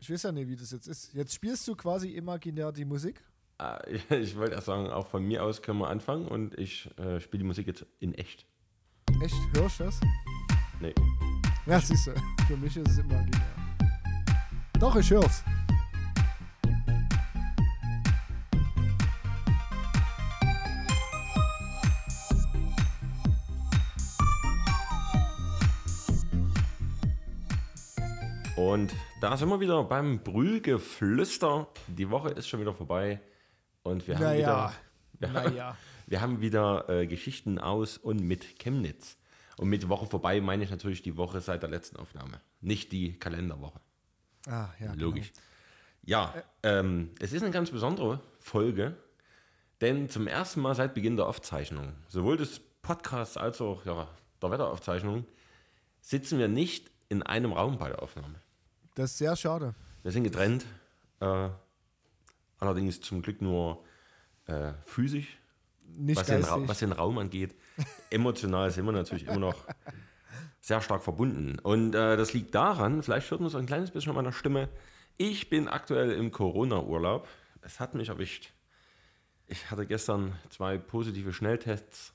Ich weiß ja nicht, wie das jetzt ist. Jetzt spielst du quasi imaginär die Musik. Ich wollte erst sagen, auch von mir aus können wir anfangen und ich spiele die Musik jetzt in echt. Echt? Hörst du das? Nee. Ja, siehst du. Für mich ist es imaginär. Doch, ich hör's. Und da sind wir wieder beim Brühlgeflüster. Die Woche ist schon wieder vorbei und wir haben wieder Geschichten aus und mit Chemnitz. Und mit Woche vorbei meine ich natürlich die Woche seit der letzten Aufnahme, nicht die Kalenderwoche. Ah, ja. Logisch. Genau. Ja, es ist eine ganz besondere Folge, denn zum ersten Mal seit Beginn der Aufzeichnung, sowohl des Podcasts als auch der Wetteraufzeichnung, sitzen wir nicht in einem Raum bei der Aufnahme. Das ist sehr schade. Wir sind getrennt, allerdings zum Glück nur physisch, Nicht was den Raum angeht. Emotional sind wir natürlich immer noch sehr stark verbunden. Und das liegt daran, vielleicht hört man es ein kleines bisschen an meiner Stimme, ich bin aktuell im Corona-Urlaub. Es hat mich erwischt. Ich hatte gestern 2 positive Schnelltests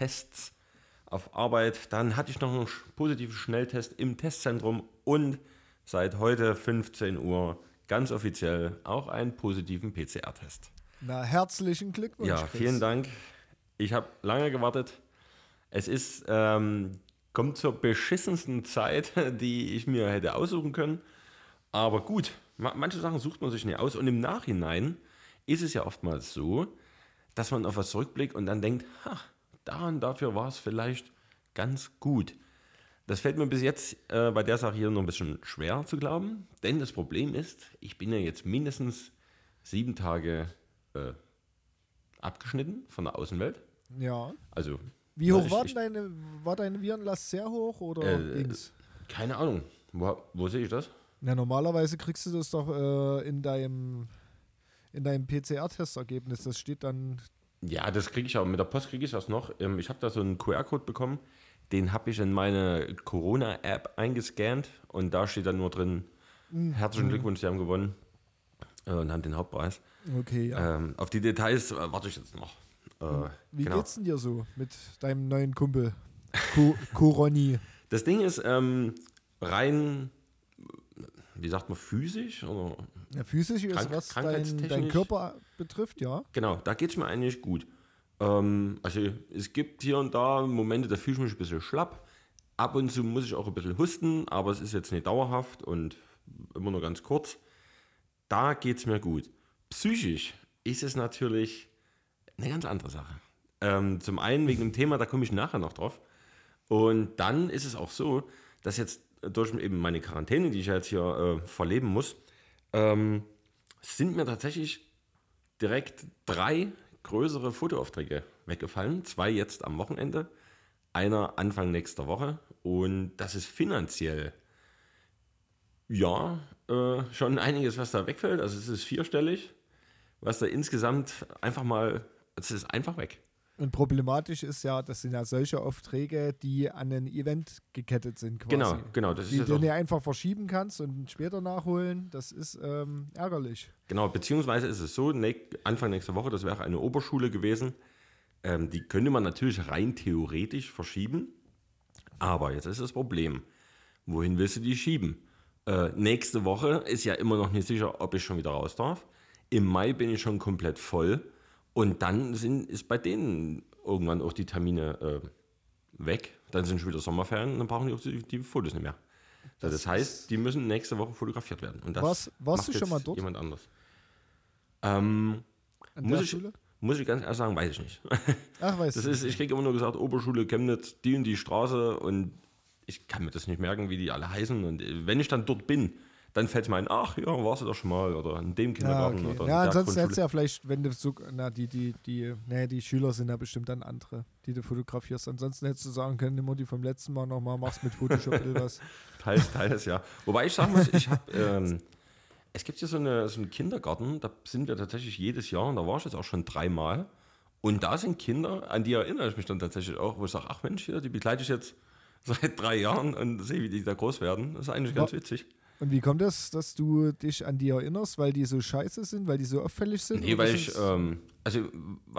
auf Arbeit. Dann hatte ich noch einen positiven Schnelltest im Testzentrum und seit heute 15 Uhr ganz offiziell auch einen positiven PCR-Test. Na, herzlichen Glückwunsch. Ja, vielen Dank. Ich habe lange gewartet. Es ist, kommt zur beschissensten Zeit, die ich mir hätte aussuchen können. Aber gut, manche Sachen sucht man sich nicht aus. Und im Nachhinein ist es ja oftmals so, dass man auf was zurückblickt und dann denkt, dafür war es vielleicht ganz gut. Das fällt mir bis jetzt bei der Sache hier noch ein bisschen schwer zu glauben, denn das Problem ist, ich bin ja jetzt mindestens 7 Tage abgeschnitten von der Außenwelt. Ja. Also, wie hoch war deine Virenlast? Sehr hoch oder ging's? Keine Ahnung. Wo sehe ich das? Na, normalerweise kriegst du das doch in deinem PCR-Testergebnis. Das steht dann. Ja, das kriege ich auch. Mit der Post kriege ich das noch. Ich habe da so einen QR-Code bekommen. Den habe ich in meine Corona-App eingescannt. Und da steht dann nur drin, herzlichen Glückwunsch, Sie haben gewonnen. Und haben den Hauptpreis. Okay, ja. Auf die Details warte ich jetzt noch. Wie geht's denn dir so mit deinem neuen Kumpel? Coroni. Das Ding ist rein, wie sagt man, physisch? Oder ja, physisch ist, was dein Körper betrifft, ja. Genau, da geht es mir eigentlich gut. Also es gibt hier und da Momente, da fühle ich mich ein bisschen schlapp. Ab und zu muss ich auch ein bisschen husten, aber es ist jetzt nicht dauerhaft und immer nur ganz kurz. Da geht es mir gut. Psychisch ist es natürlich eine ganz andere Sache. Zum einen wegen dem Thema, da komme ich nachher noch drauf. Und dann ist es auch so, dass jetzt durch eben meine Quarantäne, die ich jetzt hier verleben muss, sind mir tatsächlich direkt 3 größere Fotoaufträge weggefallen. 2 jetzt am Wochenende, einer Anfang nächster Woche. Und das ist finanziell schon einiges, was da wegfällt. Also es ist 4-stellig, was da insgesamt es ist einfach weg. Und problematisch ist ja, das sind ja solche Aufträge, die an ein Event gekettet sind quasi. Genau. Das die ist du nicht einfach verschieben kannst und später nachholen. Das ist ärgerlich. Genau, beziehungsweise ist es so, Anfang nächster Woche, das wäre eine Oberschule gewesen. Die könnte man natürlich rein theoretisch verschieben. Aber jetzt ist das Problem, wohin willst du die schieben? Nächste Woche ist ja immer noch nicht sicher, ob ich schon wieder raus darf. Im Mai bin ich schon komplett voll. Und dann ist bei denen irgendwann auch die Termine weg. Dann sind schon wieder Sommerferien und dann brauchen die auch die Fotos nicht mehr. Das heißt, die müssen nächste Woche fotografiert werden. Und das warst du schon mal dort? Jemand anders. Muss ich ganz ehrlich sagen, weiß ich nicht. Ach, weißt du. Ich kriege immer nur gesagt, Oberschule Chemnitz, die und die Straße und ich kann mir das nicht merken, wie die alle heißen. Und wenn ich dann dort bin, dann fällt es mir ein, ach ja, warst du doch schon mal oder in dem Kindergarten oder in der ansonsten hättest du ja vielleicht, wenn du so, die Schüler sind ja bestimmt dann andere, die du fotografierst. Ansonsten hättest du sagen können, nimm mal die vom letzten Mal nochmal, machst mit Photoshop irgendwas. Teils, ja. Wobei ich sagen muss, es gibt hier so einen Kindergarten, da sind wir tatsächlich jedes Jahr und da war ich jetzt auch schon 3 Mal. Und da sind Kinder, an die erinnere ich mich dann tatsächlich auch, wo ich sage, ach Mensch, die begleite ich jetzt seit 3 Jahren und sehe, wie die da groß werden. Das ist eigentlich ganz witzig. Und wie kommt das, dass du dich an die erinnerst, weil die so scheiße sind, weil die so auffällig sind? Nee, oder weil ich, sind's- also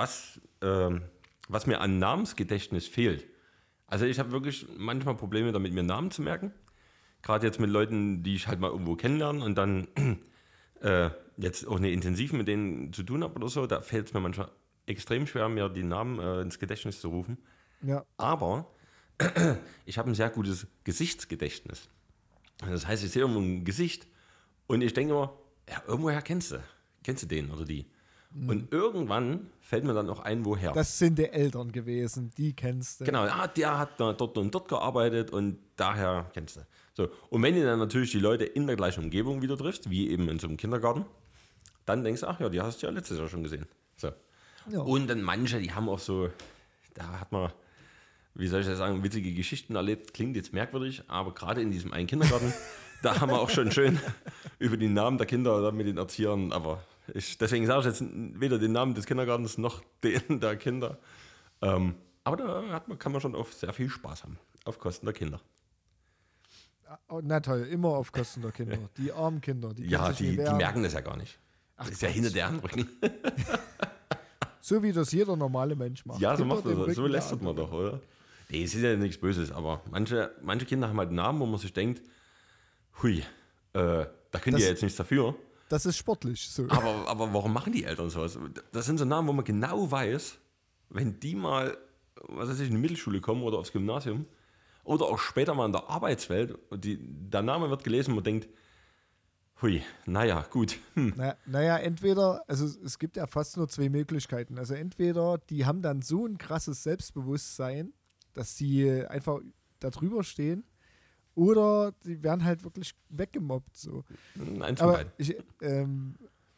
was mir an Namensgedächtnis fehlt. Also ich habe wirklich manchmal Probleme damit, mir Namen zu merken. Gerade jetzt mit Leuten, die ich halt mal irgendwo kennenlerne und dann jetzt auch nicht intensiv mit denen zu tun habe oder so, da fällt es mir manchmal extrem schwer, mir die Namen ins Gedächtnis zu rufen. Ja, Aber ich habe ein sehr gutes Gesichtsgedächtnis. Das heißt, ich sehe irgendwo ein Gesicht und ich denke immer, ja, irgendwoher kennst du den oder die. Und irgendwann fällt mir dann auch ein, woher. das sind die Eltern gewesen, die kennst du. Genau, der hat da dort und dort gearbeitet und daher kennst du. So, und wenn du dann natürlich die Leute in der gleichen Umgebung wieder triffst, wie eben in so einem Kindergarten, dann denkst du, ach ja, die hast du ja letztes Jahr schon gesehen. So. Ja. Und dann manche, die haben auch so, da hat man, wie soll ich das sagen, witzige Geschichten erlebt. Klingt jetzt merkwürdig, aber gerade in diesem einen Kindergarten, da haben wir auch schon schön über die Namen der Kinder da mit den Erziehern, aber deswegen sage ich jetzt weder den Namen des Kindergartens noch den der Kinder. Aber da kann man schon auf sehr viel Spaß haben, auf Kosten der Kinder. Oh, na toll, immer auf Kosten der Kinder. Die armen Kinder, die Ja, können sich nicht die wehren. merken das ja gar nicht. Das ist ja hinter deren Rücken. So wie das jeder normale Mensch macht. Ja, so Hinter macht dem man das. Rücken So der lästert man anderen. doch, oder? Nee, es ist ja nichts Böses, aber manche Kinder haben halt Namen, wo man sich denkt, hui, da können die Das- ja jetzt nichts dafür. Das ist sportlich. So. Aber warum machen die Eltern sowas? Das sind so Namen, wo man genau weiß, wenn die mal, was weiß ich, in die Mittelschule kommen oder aufs Gymnasium oder auch später mal in der Arbeitswelt und der Name wird gelesen und man denkt, hui, naja, gut. Naja, entweder, also es gibt ja fast nur zwei Möglichkeiten. Also entweder die haben dann so ein krasses Selbstbewusstsein, dass sie einfach da drüber stehen, oder die werden halt wirklich weggemobbt. So. Eins von Aber beiden.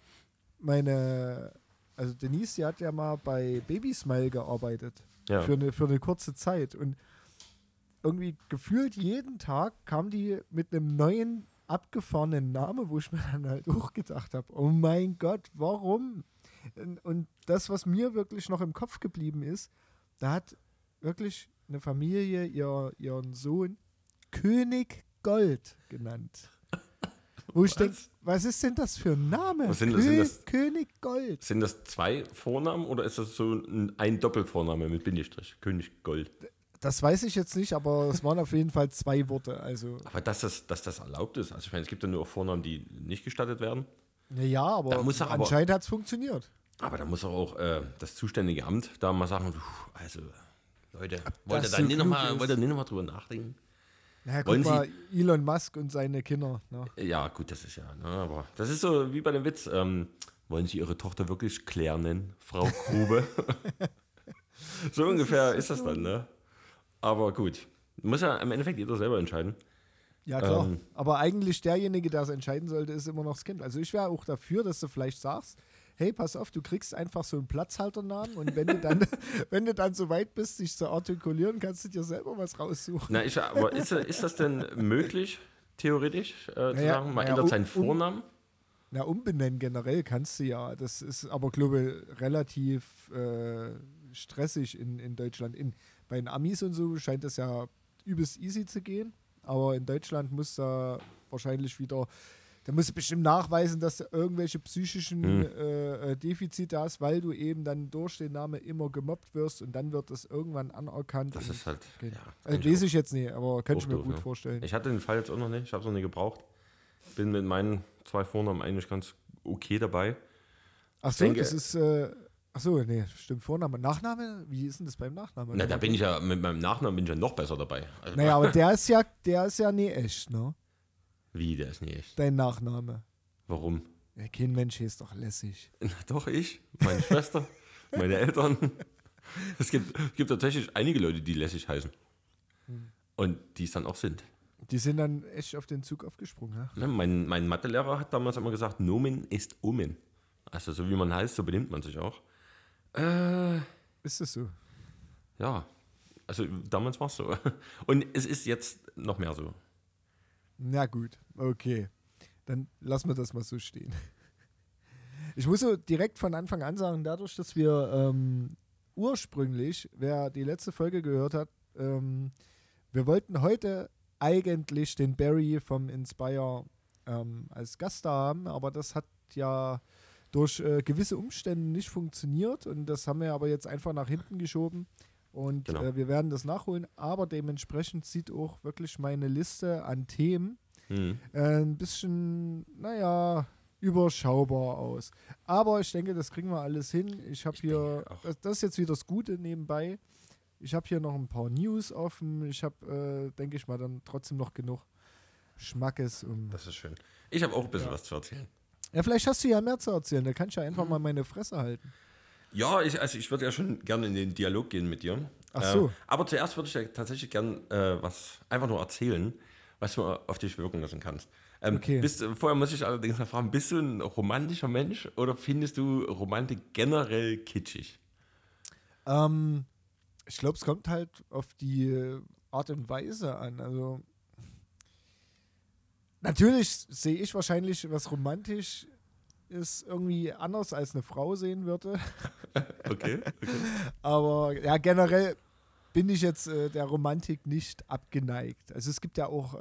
also Denise, die hat ja mal bei Babysmile gearbeitet. Ja. Für eine kurze Zeit. Und irgendwie gefühlt jeden Tag kam die mit einem neuen, abgefahrenen Namen, wo ich mir dann halt auch gedacht habe, oh mein Gott, warum? Und das, was mir wirklich noch im Kopf geblieben ist, da hat wirklich eine Familie ihren Sohn König Gold genannt. Wo ich denke, was ist denn das für ein Name? Was sind das? König Gold. Sind das zwei Vornamen oder ist das so ein Doppelvorname mit Bindestrich? König Gold. Das weiß ich jetzt nicht, aber es waren auf jeden Fall zwei Worte. Also, Aber dass das erlaubt ist, also ich meine, es gibt ja nur auch Vornamen, die nicht gestattet werden. ja, aber Da muss er aber- anscheinend hat es funktioniert. Aber da muss auch das zuständige Amt da mal sagen, also Leute, wollt ihr das da so nicht klug noch mal drüber nachdenken? Ja, Wollen guck mal, Elon Musk und seine Kinder. Ne? Ja, gut, das ist ja, ne, aber das ist so wie bei dem Witz. Wollen Sie Ihre Tochter wirklich Claire nennen, Frau Grube? So ungefähr ist das dann, ne? Aber gut, muss ja im Endeffekt jeder selber entscheiden. Ja, klar. Ähm. Aber eigentlich derjenige, der es entscheiden sollte, ist immer noch das Kind. Also ich wäre auch dafür, dass du vielleicht sagst, hey, pass auf, du kriegst einfach so einen Platzhalternamen und wenn du dann, wenn du dann so weit bist, dich zu artikulieren, kannst du dir selber was raussuchen. Na, aber ist das denn möglich, theoretisch, zu Naja, sagen, man naja, ändert seinen Vornamen? Na, umbenennen generell kannst du ja. Das ist aber, glaube ich, relativ stressig in Deutschland. Bei den Amis und so scheint das ja übelst easy zu gehen. Aber in Deutschland muss da wahrscheinlich wieder, da musst du bestimmt nachweisen, dass du irgendwelche psychischen Defizite hast, weil du eben dann durch den Namen immer gemobbt wirst und dann wird das irgendwann anerkannt. Das und- ist halt, okay. ja, Also, weiß ich jetzt nicht, aber kann ich auch mir doof, gut ne? vorstellen. Ich hatte den Fall jetzt auch noch nicht, ich habe es noch nie gebraucht. Bin mit meinen 2 Vornamen eigentlich ganz okay dabei. Ach so, denke- das ist, ach so, nee, stimmt, Vorname. Nachname? Wie ist denn das beim Nachnamen? Na, da bin ich ja, mit meinem Nachnamen bin ich ja noch besser dabei. Also, Naja, aber der ist ja nie echt, ne? Wie, der ist nicht echt. Dein Nachname. Warum? Ja, kein Mensch ist doch lässig. Na, doch, ich, meine Schwester, meine Eltern. Es gibt tatsächlich einige Leute, die lässig heißen. Und die es dann auch sind. Die sind dann echt auf den Zug aufgesprungen, ja? Ne, mein Mathelehrer hat damals immer gesagt, Nomen ist Omen. Also so wie man heißt, so benimmt man sich auch. Ist das so? Ja, also damals war es so. Und es ist jetzt noch mehr so. Na gut, okay. Dann lassen wir das mal so stehen. Ich muss so direkt von Anfang an sagen, dadurch, dass wir ursprünglich, wer die letzte Folge gehört hat, wir wollten heute eigentlich den Barry vom Inspire als Gast da haben, aber das hat ja durch gewisse Umstände nicht funktioniert und das haben wir aber jetzt einfach nach hinten geschoben und Genau. wir werden das nachholen, aber dementsprechend sieht auch wirklich meine Liste an Themen ein bisschen, naja, überschaubar aus. Aber ich denke, das kriegen wir alles hin. Ich habe hier, denke auch. das ist jetzt wieder das Gute nebenbei. Ich habe hier noch ein paar News offen. Ich habe, denke ich mal, dann trotzdem noch genug Schmackes. Das ist schön. Ich habe auch ein bisschen Ja. was zu erzählen. Ja, vielleicht hast du ja mehr zu erzählen. Da kann ich ja einfach mal meine Fresse halten. Ja, ich würde ja schon gerne in den Dialog gehen mit dir. Ach so. Aber zuerst würde ich ja tatsächlich gern was einfach nur erzählen, was du auf dich wirken lassen kannst. Okay. Vorher muss ich allerdings noch fragen, bist du ein romantischer Mensch oder findest du Romantik generell kitschig? Ich glaube, es kommt halt auf die Art und Weise an. Also natürlich sehe ich wahrscheinlich, was romantisch ist, irgendwie anders als eine Frau sehen würde. Okay. Aber ja, generell bin ich jetzt der Romantik nicht abgeneigt. Also es gibt ja auch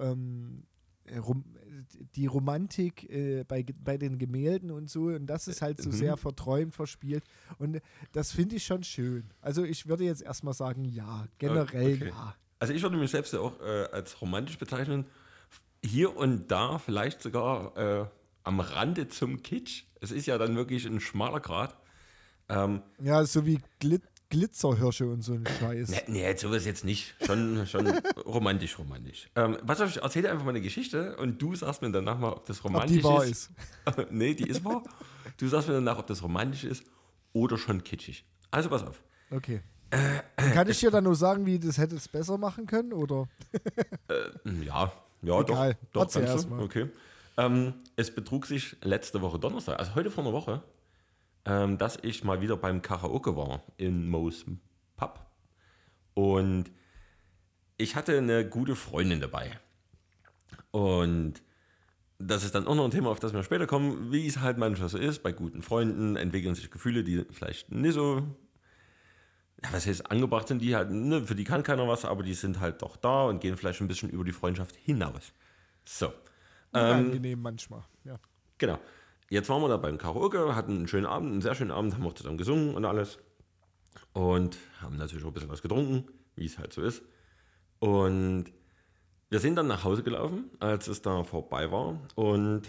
die Romantik bei den Gemälden und so und das ist halt so sehr verträumt, verspielt und das finde ich schon schön. Also ich würde jetzt erstmal sagen, ja, generell Okay. ja. Also ich würde mich selbst ja auch als romantisch bezeichnen. Hier und da vielleicht sogar am Rande zum Kitsch. Es ist ja dann wirklich ein schmaler Grat. Ja, so wie Glitzerhirsche und so ein Scheiß. Nee, sowas jetzt nicht. Schon romantisch. Was ich erzähle einfach mal eine Geschichte und du sagst mir danach mal, ob das Ob romantisch die wahr ist. ist. Nee, die ist wahr. Du sagst mir danach, ob das romantisch ist oder schon kitschig. Also pass auf. Okay. Kann ich dir dann nur sagen, wie das hätte es besser machen können, oder? Ja, Egal. doch Erzähl kannst erst du. mal. Okay. Es betrug sich letzte Woche Donnerstag, also heute vor einer Woche, dass ich mal wieder beim Karaoke war in Mo's Pub. Und ich hatte eine gute Freundin dabei. Und das ist dann auch noch ein Thema, auf das wir später kommen, wie es halt manchmal so ist. Bei guten Freunden entwickeln sich Gefühle, die vielleicht nicht so, ja, was heißt, angebracht sind, die halt, ne, für die kann keiner was, aber die sind halt doch da und gehen vielleicht ein bisschen über die Freundschaft hinaus. So. Unangenehm manchmal. Ja. Genau. Jetzt waren wir da beim Karaoke, hatten einen schönen Abend, einen sehr schönen Abend, haben auch zusammen gesungen und alles. Und haben natürlich auch ein bisschen was getrunken, wie es halt so ist. Und wir sind dann nach Hause gelaufen, als es da vorbei war. Und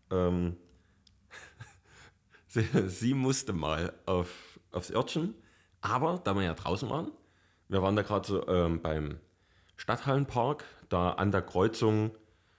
sie musste mal aufs Örtchen. Aber da wir ja draußen waren, wir waren da gerade so beim Stadthallenpark, da an der Kreuzung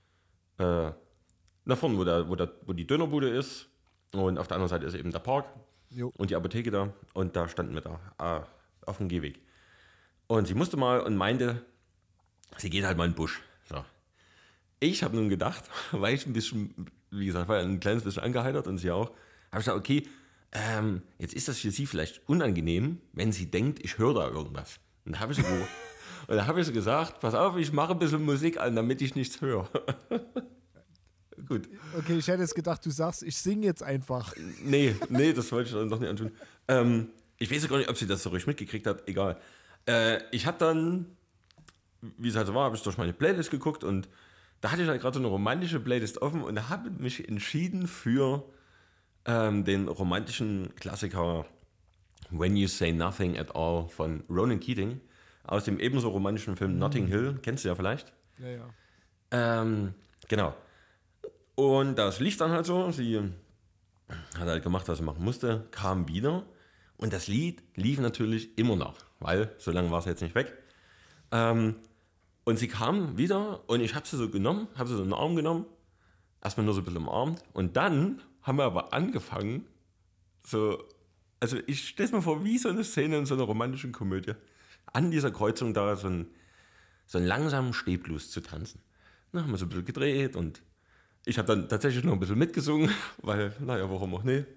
nach vorne, wo die Dönerbude ist. Und auf der anderen Seite ist eben der Park Jo. und die Apotheke da. Und da standen wir da auf dem Gehweg. Und sie musste mal und meinte, sie geht halt mal in den Busch. So. Ich habe nun gedacht, weil ich ein bisschen, wie gesagt, war ein kleines bisschen angeheitert und sie auch, habe ich gesagt, okay, jetzt ist das für sie vielleicht unangenehm, wenn sie denkt, ich höre da irgendwas. Und da habe ich so gesagt, pass auf, ich mache ein bisschen Musik an, damit ich nichts höre. Gut. Okay, ich hätte jetzt gedacht, du sagst, ich singe jetzt einfach. Nee, das wollte ich dann doch nicht antun. Ich weiß gar nicht, ob sie das so ruhig mitgekriegt hat, egal. Ich habe dann, wie es halt so war, habe ich durch meine Playlist geguckt und da hatte ich halt gerade so eine romantische Playlist offen und da habe ich mich entschieden für den romantischen Klassiker When You Say Nothing at All von Ronan Keating aus dem ebenso romantischen Film Notting Hill. Kennst du ja vielleicht? Ja, ja. Genau. Und das lief dann halt so. Sie hat halt gemacht, was sie machen musste, kam wieder. Und das Lied lief natürlich immer noch, weil so lange war es jetzt nicht weg. Und sie kam wieder und ich habe sie so genommen, habe sie so in den Arm genommen, erstmal nur so ein bisschen umarmt. Und dann haben wir aber angefangen, so, also ich stelle es mir vor, wie so eine Szene in so einer romantischen Komödie, an dieser Kreuzung da so einen langsamen Stehblues zu tanzen. Dann haben wir so ein bisschen gedreht und ich habe dann tatsächlich noch ein bisschen mitgesungen, weil, naja, warum auch nicht.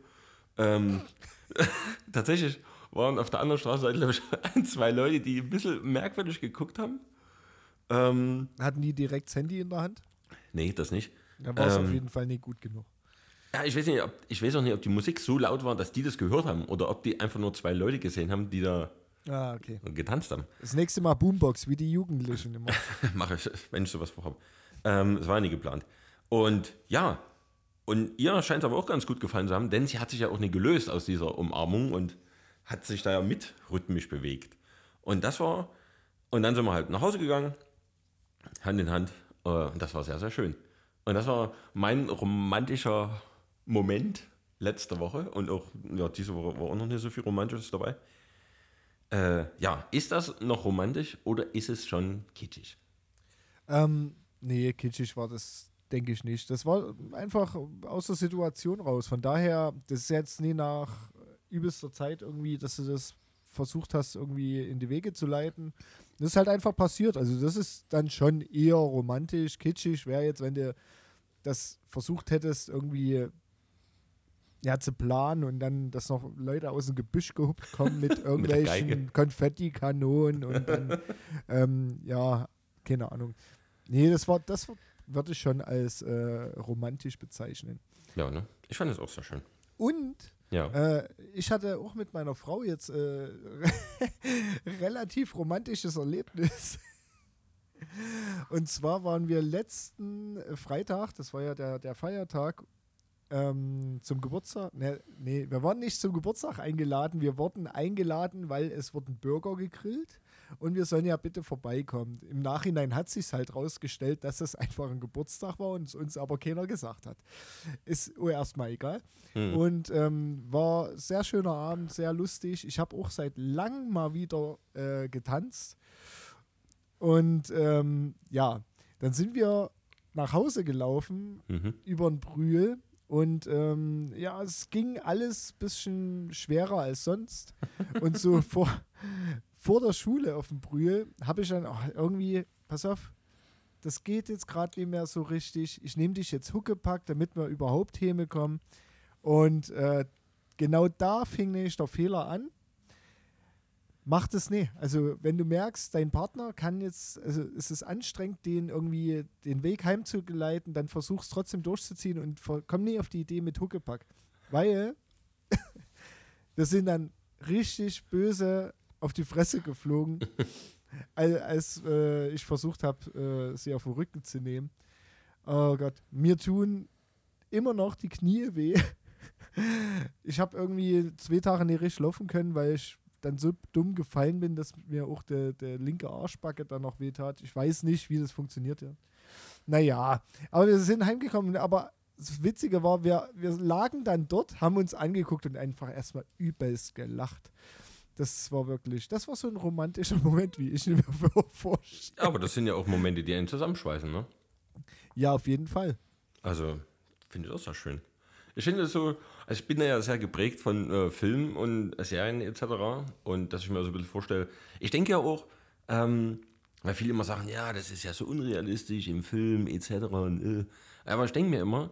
Tatsächlich waren auf der anderen Straßenseite, glaube ich, 2 Leute, die ein bisschen merkwürdig geguckt haben. Hatten die direkt das Handy in der Hand? Nee, das nicht. Dann war es auf jeden Fall nicht gut genug. Ja, ich weiß auch nicht, ob die Musik so laut war, dass die das gehört haben oder ob die einfach nur 2 Leute gesehen haben, die da Ah, okay. getanzt haben. Das nächste Mal Boombox, wie die Jugendlichen immer. Mache ich, wenn ich sowas vorhabe. Es war nie geplant. Und ja, und ihr scheint es aber auch ganz gut gefallen zu haben, denn sie hat sich ja auch nicht gelöst aus dieser Umarmung und hat sich da ja mit rhythmisch bewegt. Und und dann sind wir halt nach Hause gegangen, Hand in Hand, und das war sehr, sehr schön. Und das war mein romantischer Moment letzte Woche und auch ja, diese Woche war auch noch nicht so viel Romantisches dabei. Ja, ist das noch romantisch oder ist es schon kitschig? Nee, kitschig war das, denke ich nicht. Das war einfach aus der Situation raus. Von daher, das ist jetzt nie nach übelster Zeit irgendwie, dass du das versucht hast, irgendwie in die Wege zu leiten. Das ist halt einfach passiert. Also das ist dann schon eher romantisch, kitschig. Wäre jetzt, wenn du das versucht hättest, irgendwie ja, zu planen und dann, dass noch Leute aus dem Gebüsch gehupft kommen mit Mit der irgendwelchen Geige. Konfettikanonen und dann, ja, keine Ahnung. Nee, würde ich schon als romantisch bezeichnen. Ja, ne? Ich fand es auch sehr schön. Und Ja. ich hatte auch mit meiner Frau jetzt relativ romantisches Erlebnis. Und zwar waren wir letzten Freitag, das war ja der Feiertag, zum Geburtstag. Nee, wir waren nicht zum Geburtstag eingeladen. Wir wurden eingeladen, weil es wurden Burger gegrillt und wir sollen ja bitte vorbeikommen. Im Nachhinein hat sich halt rausgestellt, dass es einfach ein Geburtstag war und es uns aber keiner gesagt hat. Ist erstmal egal. Und war sehr schöner Abend, sehr lustig. Ich habe auch seit langem mal wieder getanzt. Und ja, dann sind wir nach Hause gelaufen über den Brühl. Und ja, es ging alles ein bisschen schwerer als sonst. Und so vor der Schule auf dem Brühl habe ich dann irgendwie, pass auf, das geht jetzt gerade nicht mehr so richtig. Ich nehme dich jetzt Huckepack, damit wir überhaupt hinkommen. Und genau da fing nämlich der Fehler an. Mach das nicht. Also, wenn du merkst, dein Partner kann jetzt, also es ist anstrengend, den irgendwie den Weg heimzugeleiten, dann versuch's trotzdem durchzuziehen und komm nie auf die Idee mit Huckepack. Weil wir sind dann richtig böse auf die Fresse geflogen, als ich versucht habe, sie auf den Rücken zu nehmen. Oh Gott, mir tun immer noch die Knie weh. Ich habe irgendwie 2 Tage nicht richtig laufen können, weil ich dann so dumm gefallen bin, dass mir auch der linke Arschbacke dann noch wehtat. Ich weiß nicht, wie das funktioniert. Ja. Naja, aber wir sind heimgekommen. Aber das Witzige war, wir lagen dann dort, haben uns angeguckt und einfach erstmal übelst gelacht. Das war so ein romantischer Moment, wie ich ihn mir vorstelle. Aber das sind ja auch Momente, die einen zusammenschweißen, ne? Ja, auf jeden Fall. Also, finde ich auch sehr schön. Ich finde es so, also ich bin ja sehr geprägt von Filmen und Serien etc. Und dass ich mir so ein bisschen vorstelle, ich denke ja auch, weil viele immer sagen, ja, das ist ja so unrealistisch im Film etc. Aber ich denke mir immer,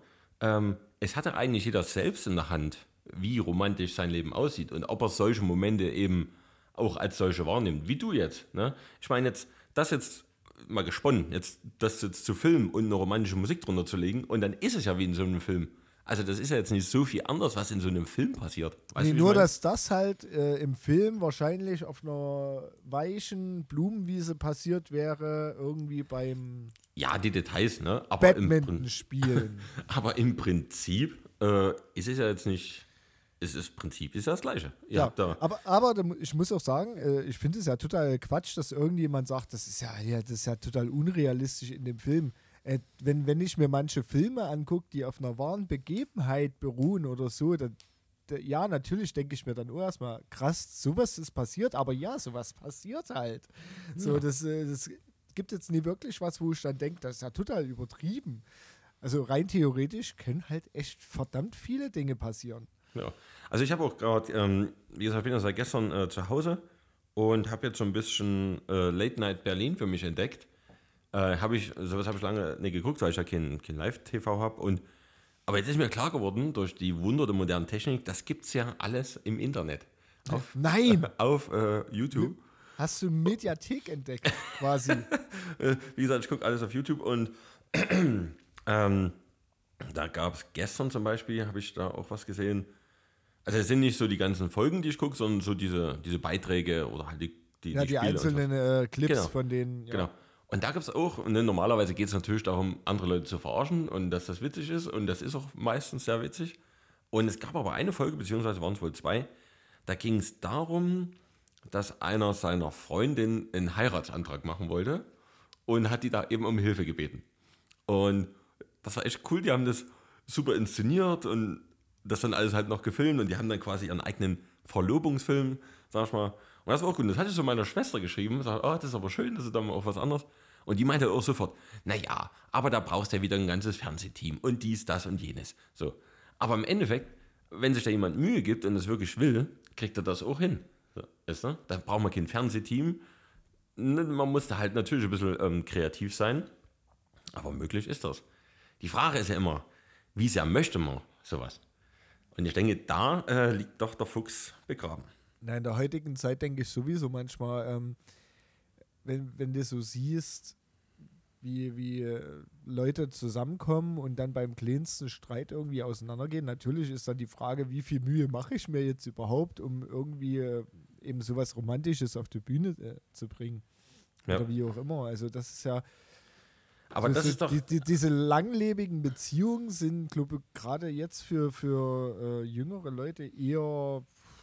es hat ja eigentlich jeder selbst in der Hand, wie romantisch sein Leben aussieht und ob er solche Momente eben auch als solche wahrnimmt, wie du jetzt. Ne? Ich meine das jetzt mal gesponnen, das jetzt zu filmen und eine romantische Musik drunter zu legen und dann ist es ja wie in so einem Film. Also das ist ja jetzt nicht so viel anders, was in so einem Film passiert. Weißt Nee, du, wie ich nur, meine? dass das halt im Film wahrscheinlich auf einer weichen Blumenwiese passiert wäre, irgendwie beim Ja, die Details, ne? Badminton spielen. Aber im Prinzip ist es ja jetzt nicht, es ist Prinzip ist ja das Gleiche. Ihr Ja, habt da, aber ich muss auch sagen, ich finde es ja total Quatsch, dass irgendjemand sagt, das ist ja total unrealistisch in dem Film. Wenn ich mir manche Filme angucke, die auf einer wahren Begebenheit beruhen oder so, ja, natürlich denke ich mir dann erstmal, krass, sowas ist passiert, aber ja, sowas passiert halt. So, Ja. das gibt jetzt nie wirklich was, wo ich dann denke, das ist ja total übertrieben. Also rein theoretisch können halt echt verdammt viele Dinge passieren. ja. Also ich habe auch gerade, wie gesagt, ich bin ja seit gestern zu Hause und habe jetzt so ein bisschen Late Night Berlin für mich entdeckt. Sowas habe ich lange nicht geguckt, weil ich ja kein Live-TV habe. Aber jetzt ist mir klar geworden, durch die Wunder der modernen Technik, das gibt es ja alles im Internet. Nein! Auf YouTube. Hast du Mediathek entdeckt, quasi? Wie gesagt, ich gucke alles auf YouTube und da gab es gestern zum Beispiel, habe ich da auch was gesehen. Also es sind nicht so die ganzen Folgen, die ich gucke, sondern so diese Beiträge oder halt die Ja, die Spiele und so. einzelnen Clips Genau. von denen. Ja. Genau. Und da gibt es auch, ne, normalerweise geht es natürlich darum, andere Leute zu verarschen und dass das witzig ist und das ist auch meistens sehr witzig. Und es gab aber eine Folge, beziehungsweise waren es wohl zwei, da ging es darum, dass einer seiner Freundin einen Heiratsantrag machen wollte und hat die da eben um Hilfe gebeten. Und das war echt cool, die haben das super inszeniert und das dann alles halt noch gefilmt und die haben dann quasi ihren eigenen Verlobungsfilm, sag ich mal. Und das war auch gut. Und das hatte ich so meiner Schwester geschrieben, sagt, oh, das ist aber schön, das ist dann mal auch was anderes. Und die meinte auch sofort, naja, aber da brauchst du ja wieder ein ganzes Fernsehteam und dies, das und jenes. So. Aber im Endeffekt, wenn sich da jemand Mühe gibt und es wirklich will, kriegt er das auch hin. So, weißt du? Da braucht man kein Fernsehteam. Man muss da halt natürlich ein bisschen kreativ sein, aber möglich ist das. Die Frage ist ja immer, wie sehr möchte man sowas? Und ich denke, da liegt doch der Fuchs begraben. Na, in der heutigen Zeit denke ich sowieso manchmal, wenn du so siehst, wie Leute zusammenkommen und dann beim kleinsten Streit irgendwie auseinandergehen. Natürlich ist dann die Frage, wie viel Mühe mache ich mir jetzt überhaupt, um irgendwie eben sowas Romantisches auf die Bühne zu bringen. Ja. Oder wie auch immer. Also das ist ja... Aber das ist doch... Diese langlebigen Beziehungen sind, glaube ich, gerade jetzt für jüngere Leute eher...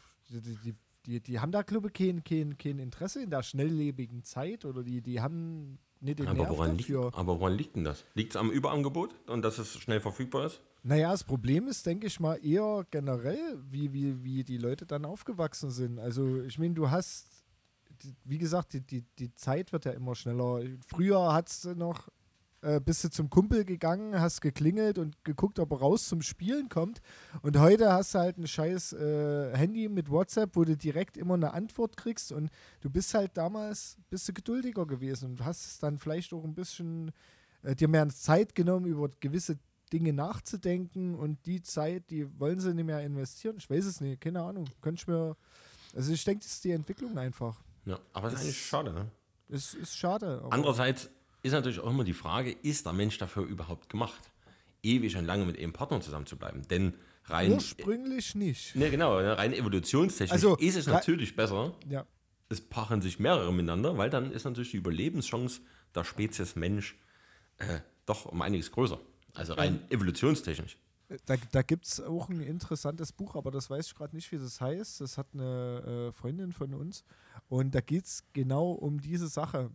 Die haben da, glaube ich, kein Interesse in der schnelllebigen Zeit oder die haben nicht den Nerv dafür. Aber woran liegt denn das? Liegt es am Überangebot und dass es schnell verfügbar ist? Naja, das Problem ist, denke ich mal, eher generell, wie die Leute dann aufgewachsen sind. Also ich meine, du hast, wie gesagt, die Zeit wird ja immer schneller. Früher hattest du noch... bist du zum Kumpel gegangen, hast geklingelt und geguckt, ob er raus zum Spielen kommt. Und heute hast du halt ein scheiß Handy mit WhatsApp, wo du direkt immer eine Antwort kriegst. Und du bist halt damals, bist du geduldiger gewesen und hast es dann vielleicht auch ein bisschen dir mehr Zeit genommen, über gewisse Dinge nachzudenken. Und die Zeit, die wollen sie nicht mehr investieren. Ich weiß es nicht, keine Ahnung. Könnte ich mir... Also ich denke, das ist die Entwicklung einfach. Ja, aber es ist eigentlich schade, ne? Es ist schade. Aber Andererseits ist natürlich auch immer die Frage, ist der Mensch dafür überhaupt gemacht, ewig und lange mit einem Partner zusammen zu bleiben? Denn rein... ursprünglich nicht. Ne, genau, rein evolutionstechnisch Also, ist es natürlich besser, Ja. es paaren sich mehrere miteinander, weil dann ist natürlich die Überlebenschance der Spezies Mensch doch um einiges größer. Also rein evolutionstechnisch. Da gibt es auch ein interessantes Buch, aber das weiß ich gerade nicht, wie das heißt. Das hat eine Freundin von uns. Und da geht es genau um diese Sache,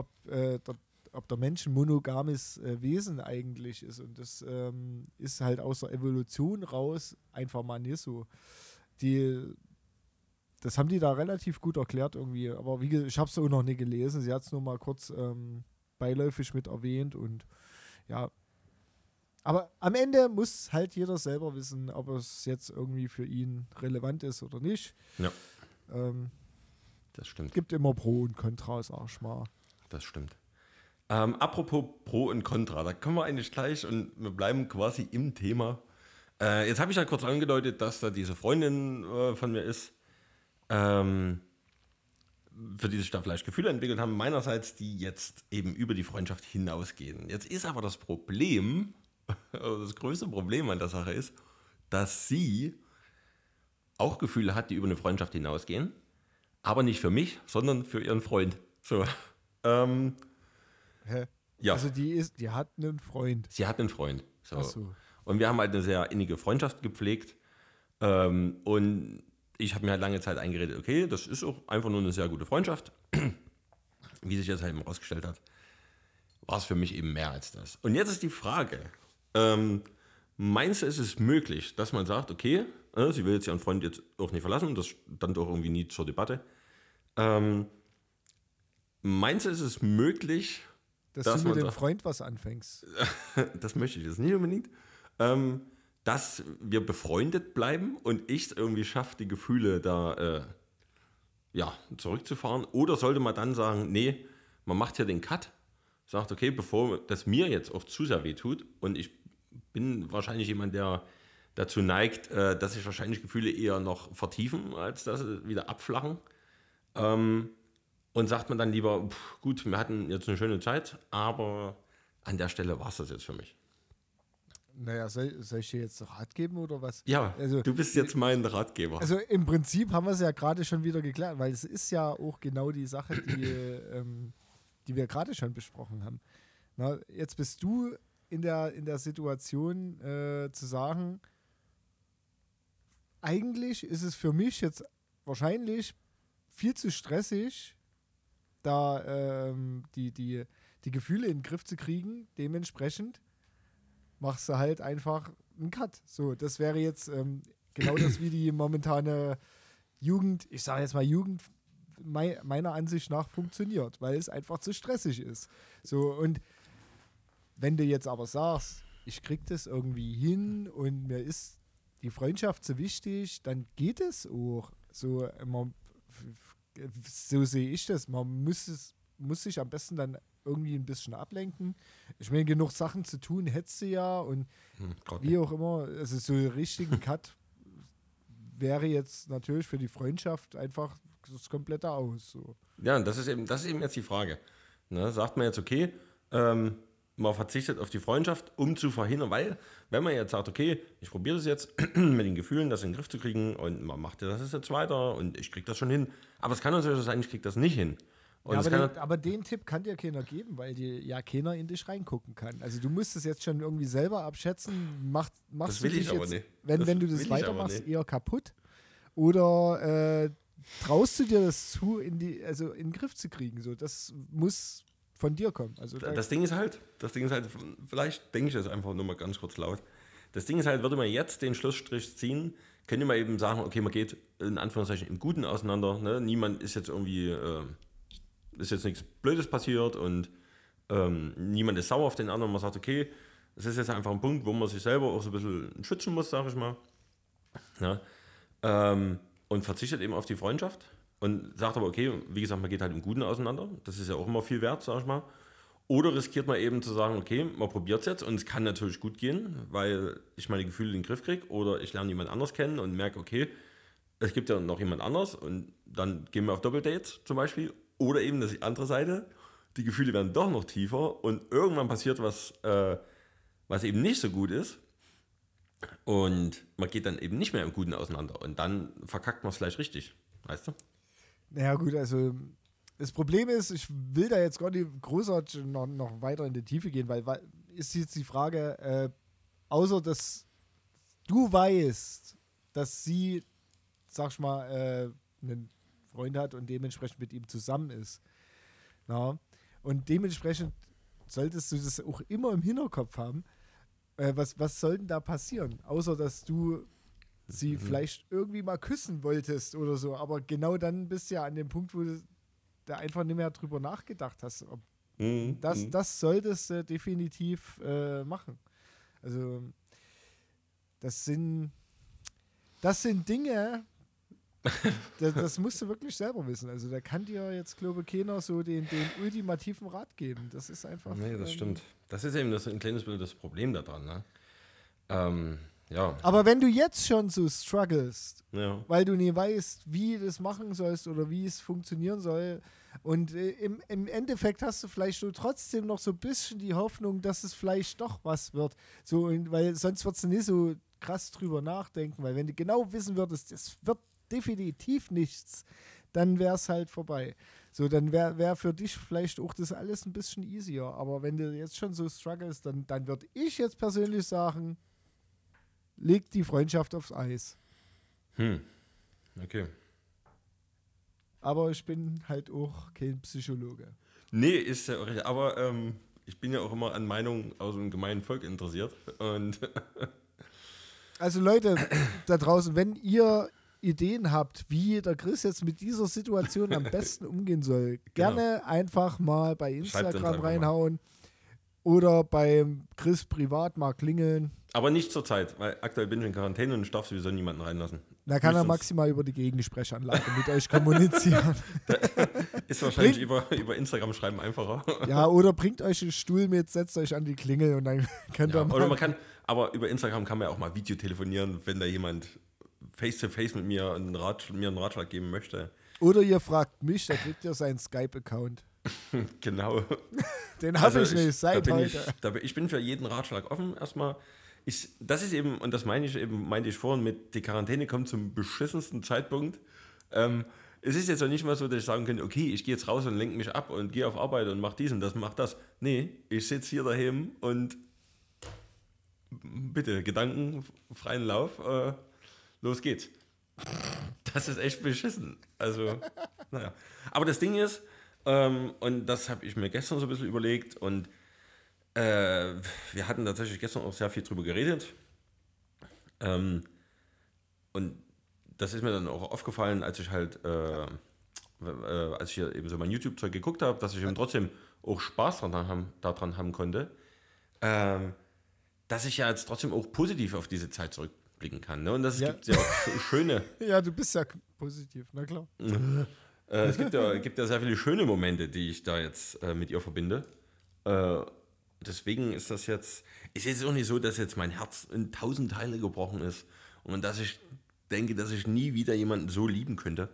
ob der Mensch ein monogames Wesen eigentlich ist. Und das ist halt aus der Evolution raus einfach mal nicht so. Das haben die da relativ gut erklärt irgendwie. Aber wie gesagt, ich habe es auch noch nie gelesen. Sie hat es nur mal kurz beiläufig mit erwähnt. Und ja, aber am Ende muss halt jeder selber wissen, ob es jetzt irgendwie für ihn relevant ist oder nicht. Ja, das stimmt. Gibt immer Pro und Contra, sag ich mal. Das stimmt. Apropos Pro und Contra, da kommen wir eigentlich gleich und wir bleiben quasi im Thema. Jetzt habe ich ja kurz angedeutet, dass da diese Freundin von mir ist, für die sich da vielleicht Gefühle entwickelt haben, meinerseits, die jetzt eben über die Freundschaft hinausgehen. Jetzt ist aber das Problem, das größte Problem an der Sache ist, dass sie auch Gefühle hat, die über eine Freundschaft hinausgehen, aber nicht für mich, sondern für ihren Freund. So. Hä? Ja. Also die hat einen Freund. Sie hat einen Freund. So. Ach so. Und wir haben halt eine sehr innige Freundschaft gepflegt. Und ich habe mir halt lange Zeit eingeredet, okay, das ist auch einfach nur eine sehr gute Freundschaft. Wie sich jetzt halt eben rausgestellt hat, war es für mich eben mehr als das. Und jetzt ist die Frage, meinst du, ist es möglich, dass man sagt, okay, sie will jetzt ihren Freund jetzt auch nicht verlassen, das stand auch irgendwie nie zur Debatte. Meinst du, ist es möglich, dass du mit dem Freund was anfängst? Das möchte ich jetzt nicht unbedingt, dass wir befreundet bleiben und ich es irgendwie schaffe, die Gefühle da zurückzufahren? Oder sollte man dann sagen, nee, man macht ja den Cut, sagt, okay, bevor das mir jetzt auch zu sehr wehtut und ich bin wahrscheinlich jemand, der dazu neigt, dass sich wahrscheinlich Gefühle eher noch vertiefen, als dass sie wieder abflachen. Und sagt man dann lieber, gut, wir hatten jetzt eine schöne Zeit, aber an der Stelle war es das jetzt für mich. Naja, soll ich dir jetzt Rat geben oder was? Ja, also, du bist jetzt mein Ratgeber. Also im Prinzip haben wir es ja gerade schon wieder geklärt, weil es ist ja auch genau die Sache, die wir gerade schon besprochen haben. Na, jetzt bist du in der Situation zu sagen, eigentlich ist es für mich jetzt wahrscheinlich viel zu stressig, da die Gefühle in den Griff zu kriegen. Dementsprechend machst du halt einfach einen Cut. So, das wäre jetzt genau das, wie die momentane Jugend, ich sage jetzt mal Jugend, meiner Ansicht nach funktioniert, weil es einfach zu stressig ist. So, und wenn du jetzt aber sagst, ich krieg das irgendwie hin und mir ist die Freundschaft so wichtig, dann geht es auch. So sehe ich das. Man muss sich am besten dann irgendwie ein bisschen ablenken. Ich meine, genug Sachen zu tun hättest du ja und wie auch immer, also so einen richtigen Cut wäre jetzt natürlich für die Freundschaft einfach das komplette Aus. So. Ja, und das ist eben jetzt die Frage. Ne, sagt man jetzt, okay, man verzichtet auf die Freundschaft, um zu verhindern, weil, wenn man jetzt sagt, okay, ich probiere das jetzt mit den Gefühlen, das in den Griff zu kriegen und man macht das jetzt weiter und ich kriege das schon hin, aber es kann natürlich sein, ich kriege das nicht hin. Und Ja, aber den Tipp kann dir keiner geben, weil dir ja keiner in dich reingucken kann. Also du musst es jetzt schon irgendwie selber abschätzen. Machst das du will dich ich aber jetzt, nicht. wenn du das weitermachst, eher kaputt? Oder traust du dir das zu, in den Griff zu kriegen? So, das muss von dir kommen. Also das Ding ist halt, vielleicht denke ich das einfach nur mal ganz kurz laut. Das Ding ist halt, würde man jetzt den Schlussstrich ziehen, könnte man eben sagen, okay, man geht in Anführungszeichen im Guten auseinander. Ne? Niemand ist jetzt irgendwie, ist jetzt nichts Blödes passiert und niemand ist sauer auf den anderen. Man sagt, okay, es ist jetzt einfach ein Punkt, wo man sich selber auch so ein bisschen schützen muss, sage ich mal. Ja? Und verzichtet eben auf die Freundschaft und sagt aber, okay, wie gesagt, man geht halt im Guten auseinander. Das ist ja auch immer viel wert, sag ich mal. Oder riskiert man eben zu sagen, okay, man probiert es jetzt und es kann natürlich gut gehen, weil ich meine Gefühle in den Griff kriege oder ich lerne jemand anders kennen und merke, okay, es gibt ja noch jemand anders und dann gehen wir auf Doppeldates zum Beispiel. Oder eben das die andere Seite, die Gefühle werden doch noch tiefer und irgendwann passiert was, was eben nicht so gut ist. Und man geht dann eben nicht mehr im Guten auseinander. Und dann verkackt man es vielleicht richtig. Weißt du? Naja, gut, also das Problem ist, ich will da jetzt gar nicht großartig noch weiter in die Tiefe gehen, weil ist jetzt die Frage, außer dass du weißt, dass sie, sag ich mal, einen Freund hat und dementsprechend mit ihm zusammen ist. Na? Und dementsprechend solltest du das auch immer im Hinterkopf haben. Was soll denn da passieren? Außer, dass du sie vielleicht irgendwie mal küssen wolltest oder so. Aber genau dann bist du ja an dem Punkt, wo du da einfach nicht mehr drüber nachgedacht hast. Das solltest du definitiv machen. Also, das sind Dinge, das musst du wirklich selber wissen. Also, da kann dir jetzt, glaube ich, keiner so den ultimativen Rat geben. Das ist einfach. Nee, das stimmt. Das ist eben ein kleines bisschen das Problem daran. Ne? Ja. Aber wenn du jetzt schon so strugglest, Ja. weil du nie weißt, wie du das machen sollst oder wie es funktionieren soll, und im Endeffekt hast du vielleicht so trotzdem noch so ein bisschen die Hoffnung, dass es vielleicht doch was wird. So, weil sonst würdest du nicht so krass drüber nachdenken, weil wenn du genau wissen würdest, es wird definitiv nichts, dann wäre es halt vorbei. So, dann wär für dich vielleicht auch das alles ein bisschen easier. Aber wenn du jetzt schon so struggles, dann würde ich jetzt persönlich sagen, leg die Freundschaft aufs Eis. Okay. Aber ich bin halt auch kein Psychologe. Nee, ist ja auch richtig. Aber ich bin ja auch immer an Meinungen aus dem gemeinen Volk interessiert. Und Also Leute da draußen, wenn ihr Ideen habt, wie der Chris jetzt mit dieser Situation am besten umgehen soll, gerne einfach mal bei Instagram reinhauen oder beim Chris privat mal klingeln. aber nicht zur Zeit, weil aktuell bin ich in Quarantäne und ich darf sowieso niemanden reinlassen. Da kann er maximal über die Gegensprechanlage mit euch kommunizieren. Ist wahrscheinlich über Instagram schreiben einfacher. Ja, oder bringt euch einen Stuhl mit, setzt euch an die Klingel und dann könnt ihr mal. Oder aber über Instagram kann man ja auch mal Videotelefonieren, wenn da jemand face-to-face mit mir einen Ratschlag geben möchte. Oder ihr fragt mich, da kriegt ihr seinen Skype-Account. Genau. Den habe ich nicht seit heute. Ich bin für jeden Ratschlag offen erstmal. Das ist eben, und das meinte ich vorhin mit, die Quarantäne kommt zum beschissensten Zeitpunkt. es ist jetzt auch nicht mal so, dass ich sagen könnte, okay, ich gehe jetzt raus und lenke mich ab und gehe auf Arbeit und mache dies und das, mache das. Nee, ich sitze hier daheim und bitte, Gedanken, freien Lauf, los geht's. Das ist echt beschissen. Also, naja. Aber das Ding ist, und das habe ich mir gestern so ein bisschen überlegt und wir hatten tatsächlich gestern auch sehr viel drüber geredet. Und das ist mir dann auch aufgefallen, als ich halt, als ich hier eben so mein YouTube-Zeug geguckt habe, dass ich eben trotzdem auch Spaß daran haben konnte, dass ich ja jetzt trotzdem auch positiv auf diese Zeit zurückblicken kann. Ne? Und das Ja. gibt ja auch schöne, Ja, du bist ja positiv, na klar. es gibt ja sehr viele schöne Momente, die ich da jetzt mit ihr verbinde. Deswegen ist das jetzt auch nicht so, dass jetzt mein Herz in 1000 Teile gebrochen ist und dass ich denke, dass ich nie wieder jemanden so lieben könnte.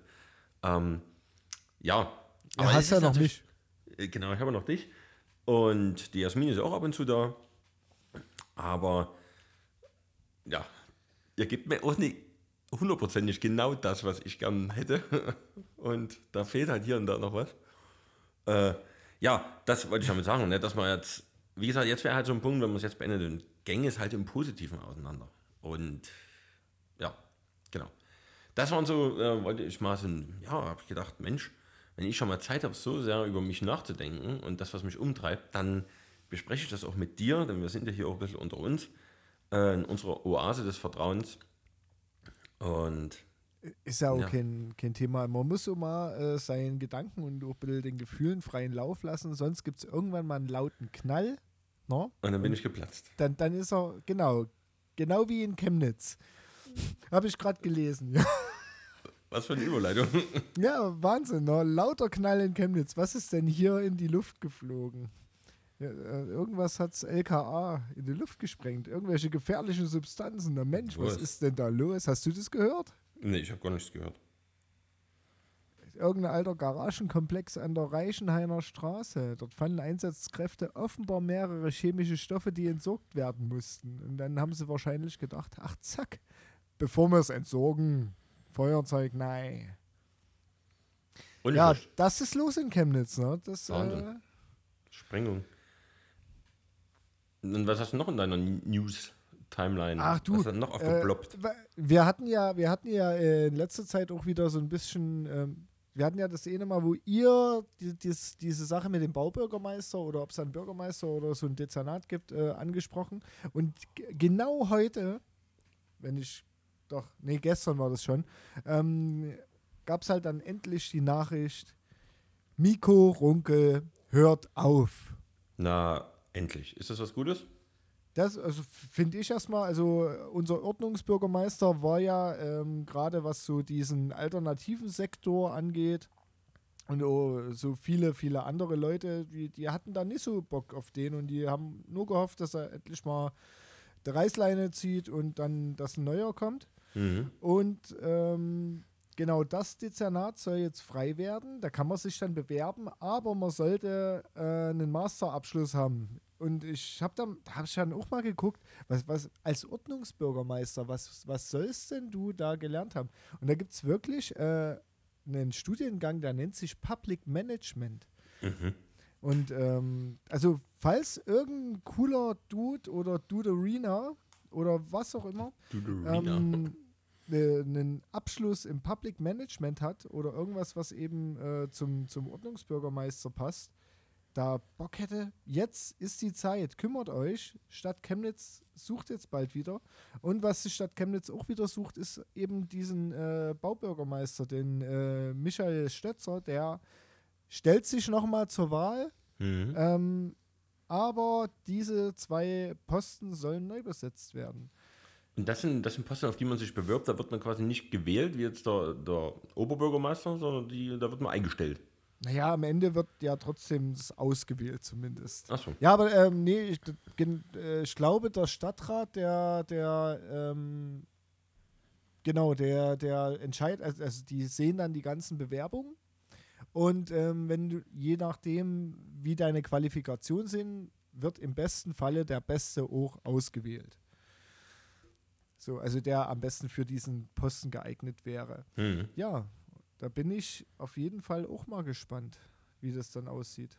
Ja, aber Ja, es hast ist ja noch natürlich- nicht. Genau, ich habe noch dich. Und die Jasmin ist auch ab und zu da. Aber ja, ihr gebt mir auch nicht hundertprozentig genau das, was ich gern hätte. Und da fehlt halt hier und da noch was. Ja, das wollte ich damit sagen, ne? Dass man jetzt, wie gesagt, jetzt wäre halt so ein Punkt, wenn man es jetzt beendet, und gänge es halt im Positiven auseinander. Und ja, genau. Das waren so, wollte ich mal so ein, ja, habe ich gedacht, Mensch, wenn ich schon mal Zeit habe, so sehr über mich nachzudenken und das, was mich umtreibt, dann bespreche ich das auch mit dir, denn wir sind ja hier auch ein bisschen unter uns, in unserer Oase des Vertrauens. Und Ist ja auch ja, kein Thema. Man muss so mal seinen Gedanken und auch ein bisschen den Gefühlen freien Lauf lassen, sonst gibt es irgendwann mal einen lauten Knall. No? und dann bin ich geplatzt. Dann ist er, genau wie in Chemnitz. Habe ich gerade gelesen. Ja. Was für eine Überleitung. Ja, Wahnsinn, ne? Lauter Knall in Chemnitz. Was ist denn hier in die Luft geflogen? Ja, irgendwas hat's LKA in die Luft gesprengt. Irgendwelche gefährlichen Substanzen. Na Mensch, was ist denn da los? Hast du das gehört? Nee, ich habe gar nichts gehört. Irgendein alter Garagenkomplex an der Reichenhainer Straße. Dort fanden Einsatzkräfte offenbar mehrere chemische Stoffe, die entsorgt werden mussten. Und dann haben sie wahrscheinlich gedacht, ach zack, bevor wir es entsorgen, Feuerzeug, nein. Und Ja, das ist los in Chemnitz. Ne? Wahnsinn. Sprengung. Und was hast du noch in deiner News-Timeline? Ach du, Was ist denn noch aufgeploppt? wir hatten ja in letzter Zeit auch wieder so ein bisschen, wir hatten ja das eine Mal, wo ihr diese Sache mit dem Baubürgermeister oder ob es einen Bürgermeister oder so ein Dezernat gibt, angesprochen. Und genau heute, gestern war das schon, gab es halt dann endlich die Nachricht, Miko Runkel hört auf. Na, endlich. Ist das was Gutes? Das also finde ich erstmal, also unser Ordnungsbürgermeister war ja gerade was so diesen alternativen Sektor angeht und so viele andere Leute, die hatten da nicht so Bock auf den und die haben nur gehofft, dass er endlich mal die Reißleine zieht und dann, dass ein neuer kommt. Mhm. Und genau das Dezernat soll jetzt frei werden. Da kann man sich dann bewerben, aber man sollte einen Masterabschluss haben. Und da habe ich dann auch mal geguckt, was als Ordnungsbürgermeister, was sollst denn du da gelernt haben? Und da gibt es wirklich einen Studiengang, der nennt sich Public Management. Mhm. Und also falls irgendein cooler Dude oder Duderina oder was auch immer einen Abschluss im Public Management hat oder irgendwas, was eben zum Ordnungsbürgermeister passt, da Bock hätte, jetzt ist die Zeit, kümmert euch. Stadt Chemnitz sucht jetzt bald wieder. Und was die Stadt Chemnitz auch wieder sucht, ist eben diesen Baubürgermeister, den Michael Stötzer, der stellt sich nochmal zur Wahl. Mhm. Aber diese 2 Posten sollen neu besetzt werden. Und das sind Posten, auf die man sich bewirbt. Da wird man quasi nicht gewählt, wie jetzt der Oberbürgermeister, sondern da wird man eingestellt. Naja, am Ende wird ja trotzdem das ausgewählt zumindest. Ach so. Ja, aber nee, ich glaube, der Stadtrat, der entscheidet, also die sehen dann die ganzen Bewerbungen und wenn du, je nachdem, wie deine Qualifikationen sind, wird im besten Falle der Beste auch ausgewählt. So, also der am besten für diesen Posten geeignet wäre. Mhm. Ja, Da bin ich auf jeden Fall auch mal gespannt, wie das dann aussieht.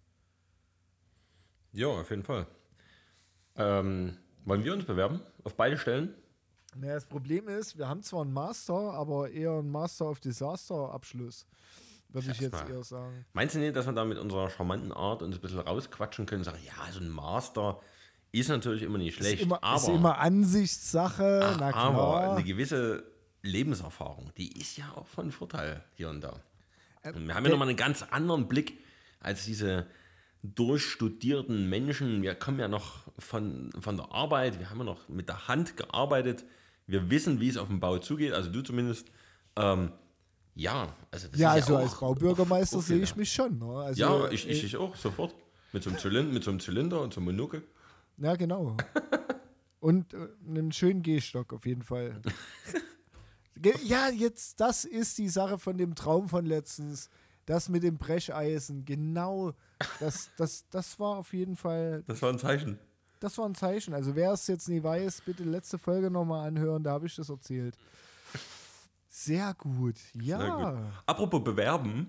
Ja, auf jeden Fall. Wollen wir uns bewerben? Auf beide Stellen? Naja, das Problem ist, wir haben zwar einen Master, aber eher einen Master of Disaster Abschluss, würde ich jetzt eher sagen. Meinst du nicht, dass wir da mit unserer charmanten Art uns ein bisschen rausquatschen können und sagen, ja, so ein Master ist natürlich immer nicht schlecht, Ist immer Ansichtssache, na aber klar. eine gewisse Lebenserfahrung, die ist ja auch von Vorteil hier und da. Und wir haben ja nochmal einen ganz anderen Blick als diese durchstudierten Menschen. Wir kommen ja noch von der Arbeit, wir haben ja noch mit der Hand gearbeitet. Wir wissen, wie es auf dem Bau zugeht, also du zumindest. Ja, also das Ja, ist also ja auch, als Baubürgermeister auch sehe ich mich schon. Ne? Also, ja, ich dich auch, sofort. Mit so einem Zylinder und so einem Monokel. Ja, genau. Und einem schönen Gehstock auf jeden Fall. Ja, jetzt, das ist die Sache von dem Traum von letztens. Das mit dem Brecheisen, genau. Das war auf jeden Fall. Das war ein Zeichen. Das war ein Zeichen. Also wer es jetzt nie weiß, bitte letzte Folge nochmal anhören, da habe ich das erzählt. Sehr gut, ja. Sehr gut. Apropos bewerben,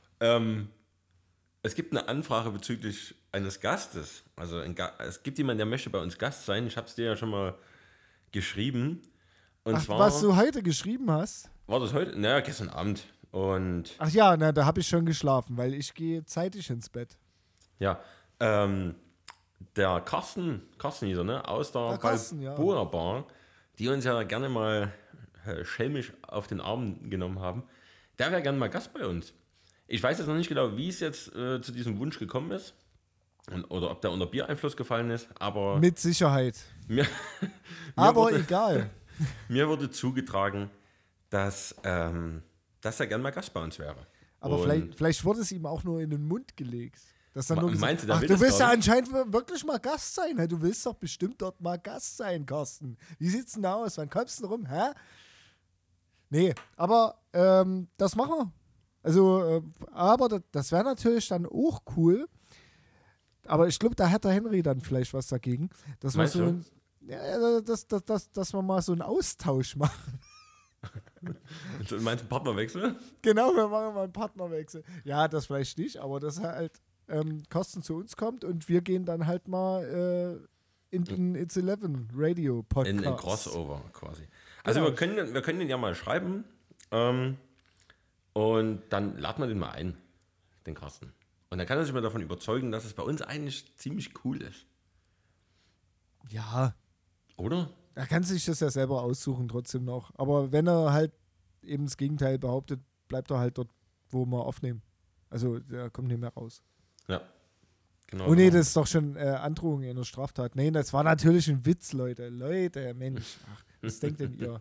es gibt eine Anfrage bezüglich eines Gastes. Also es gibt jemanden, der möchte bei uns Gast sein. Ich habe es dir ja schon mal geschrieben. Und Ach, zwar was du heute geschrieben hast? war das heute? Naja, gestern Abend. Und Ach ja, na, da habe ich schon geschlafen, weil ich gehe zeitig ins Bett. ja, der Carsten hieß er, ne? Aus der Carsten, ja. Balboa Bar, die uns ja gerne mal schelmisch auf den Arm genommen haben, der wäre gerne mal Gast bei uns. Ich weiß jetzt noch nicht genau, wie es jetzt zu diesem Wunsch gekommen ist oder ob der unter Biereinfluss gefallen ist, aber Mit Sicherheit. mir, Aber wurde, egal. mir wurde zugetragen, dass er gerne mal Gast bei uns wäre. Aber Und vielleicht wurde es ihm auch nur in den Mund gelegt. Dass dann nur meinst gesagt, du, der ach, will du das willst gar ja nicht? anscheinend wirklich mal Gast sein. Hä? Du willst doch bestimmt dort mal Gast sein, Carsten. Wie sieht's denn da aus? Wann kommst du denn rum? Hä? Nee, aber das machen wir. Also, aber das wäre natürlich dann auch cool. Aber ich glaube, da hat der Henry dann vielleicht was dagegen. Dass wir Meinst so du? dass wir mal so einen Austausch machen. Du meinst einen Partnerwechsel? Genau, wir machen mal einen Partnerwechsel. Ja, das vielleicht nicht, aber dass halt Carsten zu uns kommt und wir gehen dann halt mal in den It's 11 Radio Podcast. In Crossover quasi. Also Genau. wir können den ja mal schreiben und dann laden wir den mal ein, den Carsten. Und dann kann er sich mal davon überzeugen, dass es bei uns eigentlich ziemlich cool ist. Ja, Oder? er kann sich das ja selber aussuchen trotzdem noch. Aber wenn er halt eben das Gegenteil behauptet, bleibt er halt dort, wo wir aufnehmen. Also der kommt nicht mehr raus. Ja. Genau. Oh nee, das ist doch schon Androhung in der Straftat. Nee, das war natürlich ein Witz, Leute. Leute, Mensch. Ach, was denkt denn ihr?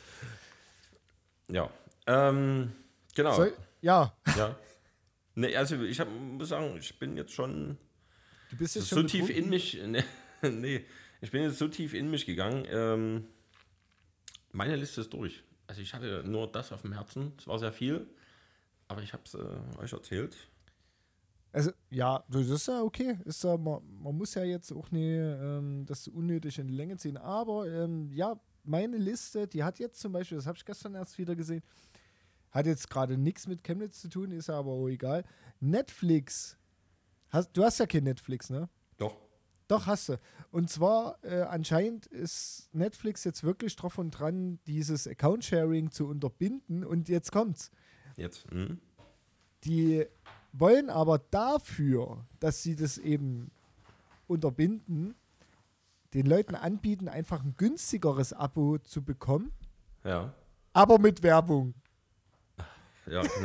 Ja. Genau. Ja, Ja. Nee, also muss sagen, ich bin jetzt schon du bist jetzt so schon tief betrunken? in mich. Nee, ich bin jetzt so tief in mich gegangen. Meine Liste ist durch. Also ich hatte nur das auf dem Herzen. Es war sehr viel, aber ich habe es euch erzählt. Also, ja, das ist ja okay. Ist ja, man muss ja jetzt auch nicht das unnötig in die Länge ziehen. Aber ja, meine Liste, die hat jetzt zum Beispiel, das habe ich gestern erst wieder gesehen, hat jetzt gerade nichts mit Chemnitz zu tun, ist aber auch egal. Netflix. Du hast ja kein Netflix, ne? Doch. Doch, hast du. Und zwar, anscheinend ist Netflix jetzt wirklich drauf und dran, dieses Account-Sharing zu unterbinden. Und jetzt kommt's. Jetzt. Die wollen aber dafür, dass sie das eben unterbinden, den Leuten anbieten, einfach ein günstigeres Abo zu bekommen, Ja. aber mit Werbung. Ja, genau.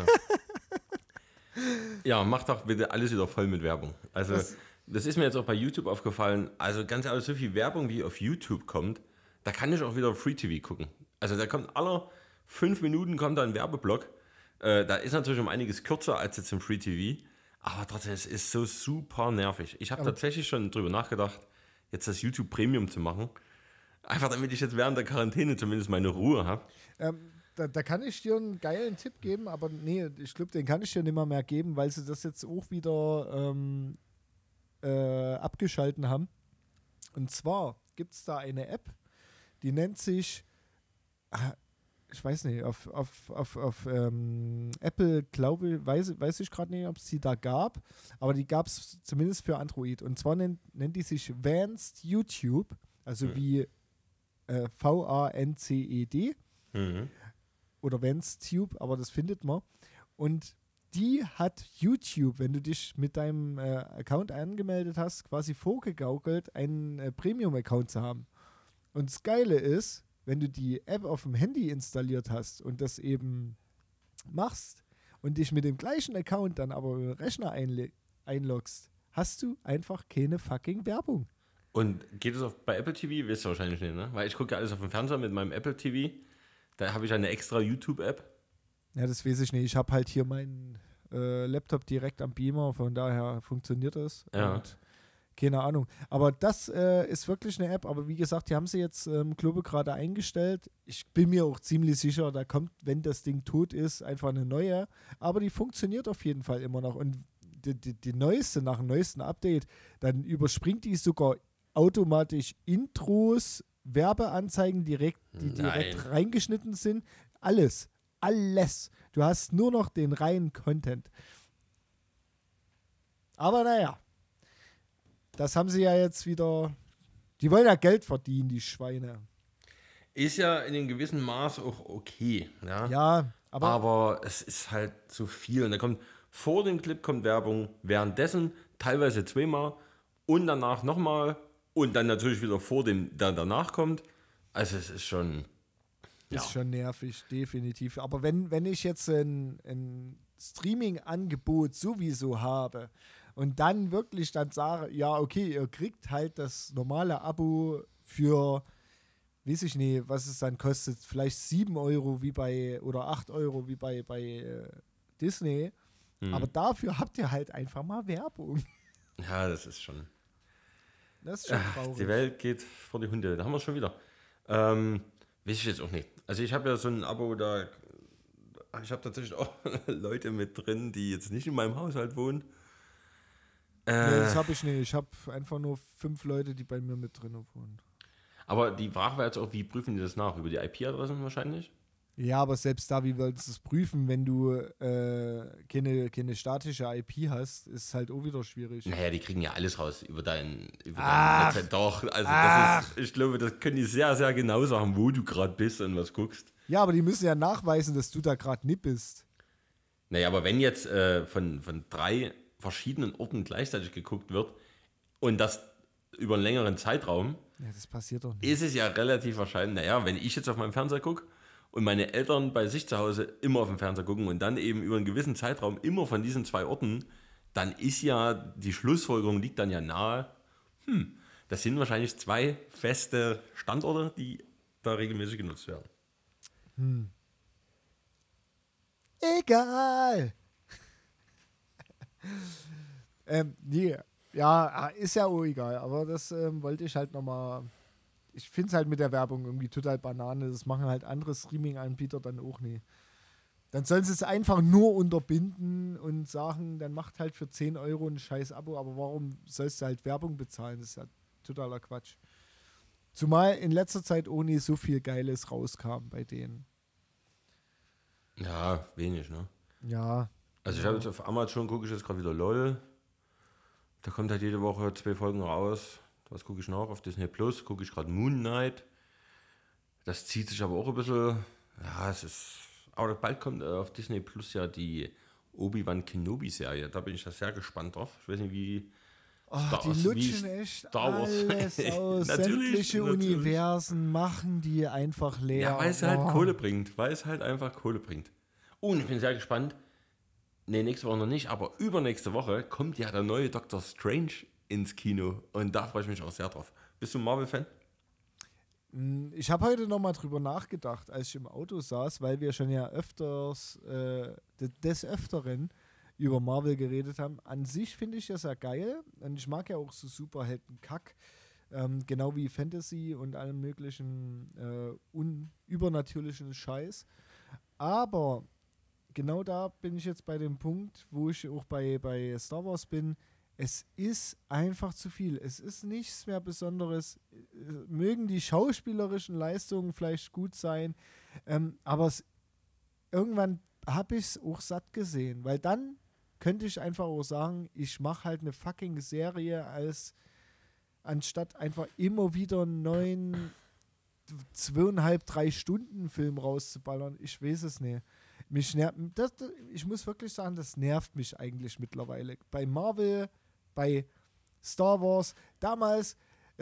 Ja, macht doch bitte alles wieder voll mit Werbung. Also, das ist mir jetzt auch bei YouTube aufgefallen. Also, ganz ehrlich, so viel Werbung, wie auf YouTube kommt, da kann ich auch wieder Free TV gucken. Also, da kommt alle 5 Minuten kommt da ein Werbeblock. Da ist natürlich um einiges kürzer als jetzt im Free TV. Aber trotzdem, es ist so super nervig. Ich habe tatsächlich schon drüber nachgedacht, jetzt das YouTube Premium zu machen. Einfach damit ich jetzt während der Quarantäne zumindest meine Ruhe habe. Da kann ich dir einen geilen Tipp geben, aber nee, ich glaube, den kann ich dir nicht mehr geben, weil sie das jetzt auch wieder abgeschalten haben. Und zwar gibt es da eine App, die nennt sich, ich weiß nicht, auf Apple, weiß ich gerade nicht, ob es die da gab, aber die gab es zumindest für Android. Und zwar nennt die sich Vanced YouTube, also wie VANCED Mhm. oder VanceTube, aber das findet man. Und die hat YouTube, wenn du dich mit deinem Account angemeldet hast, quasi vorgegaukelt, einen Premium-Account zu haben. Und das Geile ist, wenn du die App auf dem Handy installiert hast und das eben machst und dich mit dem gleichen Account dann aber im Rechner einloggst, hast du einfach keine fucking Werbung. Und geht es bei Apple TV? Wisst ihr wahrscheinlich nicht, ne? Weil ich gucke ja alles auf dem Fernseher mit meinem Apple TV. Da habe ich eine extra YouTube-App. Ja, das weiß ich nicht. Ich habe halt hier meinen Laptop direkt am Beamer, von daher funktioniert das. Ja. Und keine Ahnung. Aber das ist wirklich eine App. Aber wie gesagt, die haben sie jetzt glaube gerade eingestellt. Ich bin mir auch ziemlich sicher, da kommt, wenn das Ding tot ist, einfach eine neue. Aber die funktioniert auf jeden Fall immer noch. Und die neueste, nach dem neuesten Update, dann überspringt die sogar automatisch Intros, Werbeanzeigen die direkt reingeschnitten sind. Alles. Du hast nur noch den reinen Content. Aber naja. Das haben sie ja jetzt wieder. Die wollen ja Geld verdienen, die Schweine. Ist ja in einem gewissen Maß auch okay. Ja, Ja, aber es ist halt zu viel. Und da kommt vor dem Clip kommt Werbung, währenddessen teilweise zweimal und danach nochmal und dann natürlich wieder vor dem, der danach kommt. Also es ist schon. ist schon nervig, definitiv. Aber wenn ich jetzt ein Streaming-Angebot sowieso habe und dann wirklich dann sage, ja, okay, ihr kriegt halt das normale Abo für, weiß ich nicht, was es dann kostet, vielleicht 7 Euro wie bei, oder 8 Euro wie bei Disney. Aber dafür habt ihr halt einfach mal Werbung. Ja, das ist schon. Das ist schon traurig. Die Welt geht vor die Hunde. Da haben wir es schon wieder. Weiß ich jetzt auch nicht. Also ich habe ja so ein Abo, ich habe tatsächlich auch Leute mit drin, die jetzt nicht in meinem Haushalt wohnen. Nee, das habe ich nicht. Ich habe einfach nur 5 Leute, die bei mir mit drin wohnen. Aber die Frage war jetzt auch, wie prüfen die das nach? Über die IP-Adressen wahrscheinlich? Ja, aber selbst da, wie wolltest du es prüfen, wenn du keine statische IP hast, ist halt auch wieder schwierig. Naja, die kriegen ja alles raus über dein Netzwerk. Doch, also das ist, ich glaube, das können die sehr, sehr genau sagen, wo du gerade bist und was guckst. Ja, aber die müssen ja nachweisen, dass du da gerade nicht bist. Naja, aber wenn jetzt von 3 verschiedenen Orten gleichzeitig geguckt wird und das über einen längeren Zeitraum, Ja, das passiert doch nicht. ist es ja relativ wahrscheinlich, naja, wenn ich jetzt auf meinem Fernseher gucke und meine Eltern bei sich zu Hause immer auf dem Fernseher gucken und dann eben über einen gewissen Zeitraum immer von diesen 2 Orten, dann ist ja die Schlussfolgerung liegt dann ja nahe, das sind wahrscheinlich 2 feste Standorte, die da regelmäßig genutzt werden. Egal. Nee, ja, ist ja auch egal, aber das wollte ich halt nochmal. Ich finde es halt mit der Werbung irgendwie total Banane. Das machen halt andere Streaming-Anbieter dann auch nie. Dann sollen sie es einfach nur unterbinden und sagen, dann macht halt für 10 Euro ein scheiß Abo, aber warum sollst du halt Werbung bezahlen? Das ist ja totaler Quatsch. Zumal in letzter Zeit auch nie so viel Geiles rauskam bei denen. Ja, wenig, ne? Ja. Also ich habe jetzt auf Amazon, gucke ich jetzt gerade wieder LOL. Da kommt halt jede Woche 2 Folgen raus. Was gucke ich noch? Auf Disney Plus gucke ich gerade Moon Knight. Das zieht sich aber auch ein bisschen. Ja, es ist. Aber bald kommt auf Disney Plus ja die Obi-Wan Kenobi-Serie. Da bin ich ja sehr gespannt drauf. Ich weiß nicht, wie. Die lutschen echt alles aus. Sämtliche Universen machen die einfach leer. Ja, weil es halt Kohle bringt. Weil es halt einfach Kohle bringt. Und ich bin sehr gespannt. Ne, nächste Woche noch nicht, aber übernächste Woche kommt ja der neue Doctor Strange ins Kino. Und da freue ich mich auch sehr drauf. Bist du ein Marvel-Fan? Ich habe heute nochmal drüber nachgedacht, als ich im Auto saß, weil wir schon ja öfters, des Öfteren über Marvel geredet haben. An sich finde ich das ja geil und ich mag ja auch so Superhelden-Kack, genau wie Fantasy und allem möglichen übernatürlichen Scheiß. Aber genau da bin ich jetzt bei dem Punkt, wo ich auch bei Star Wars bin. es ist einfach zu viel. Es ist nichts mehr Besonderes. Mögen die schauspielerischen Leistungen vielleicht gut sein, aber irgendwann habe ich es auch satt gesehen, weil dann könnte ich einfach auch sagen, ich mache halt eine fucking Serie, anstatt einfach immer wieder einen neuen 2,5, 3 Stunden Film rauszuballern. Ich weiß es nicht. Ich muss wirklich sagen, das nervt mich eigentlich mittlerweile. Bei Marvel, bei Star Wars, damals,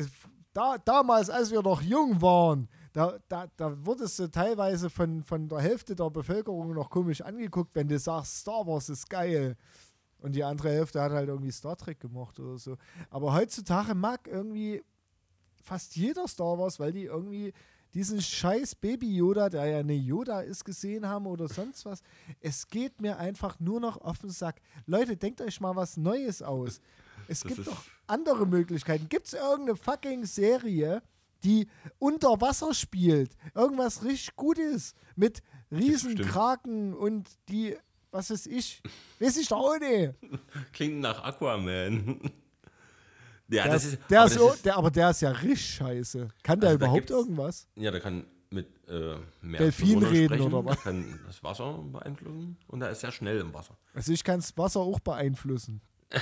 als wir noch jung waren, da wurdest du teilweise von der Hälfte der Bevölkerung noch komisch angeguckt, wenn du sagst, Star Wars ist geil. Und die andere Hälfte hat halt irgendwie Star Trek gemacht oder so. Aber heutzutage mag irgendwie fast jeder Star Wars, weil die irgendwie diesen scheiß Baby Yoda, der ja eine Yoda ist, gesehen haben oder sonst was. Es geht mir einfach nur noch auf den Sack. Leute, denkt euch mal was Neues aus. Es gibt doch andere Möglichkeiten. Gibt es irgendeine fucking Serie, die unter Wasser spielt? Irgendwas richtig Gutes mit Riesenkraken und die, was weiß ich doch auch nicht. Klingt nach Aquaman. Ja, aber der ist ja richtig scheiße. Kann der überhaupt irgendwas? Ja, der kann mit Delfinen reden sprechen, oder was? Der kann das Wasser beeinflussen und er ist sehr schnell im Wasser. Also ich kann das Wasser auch beeinflussen.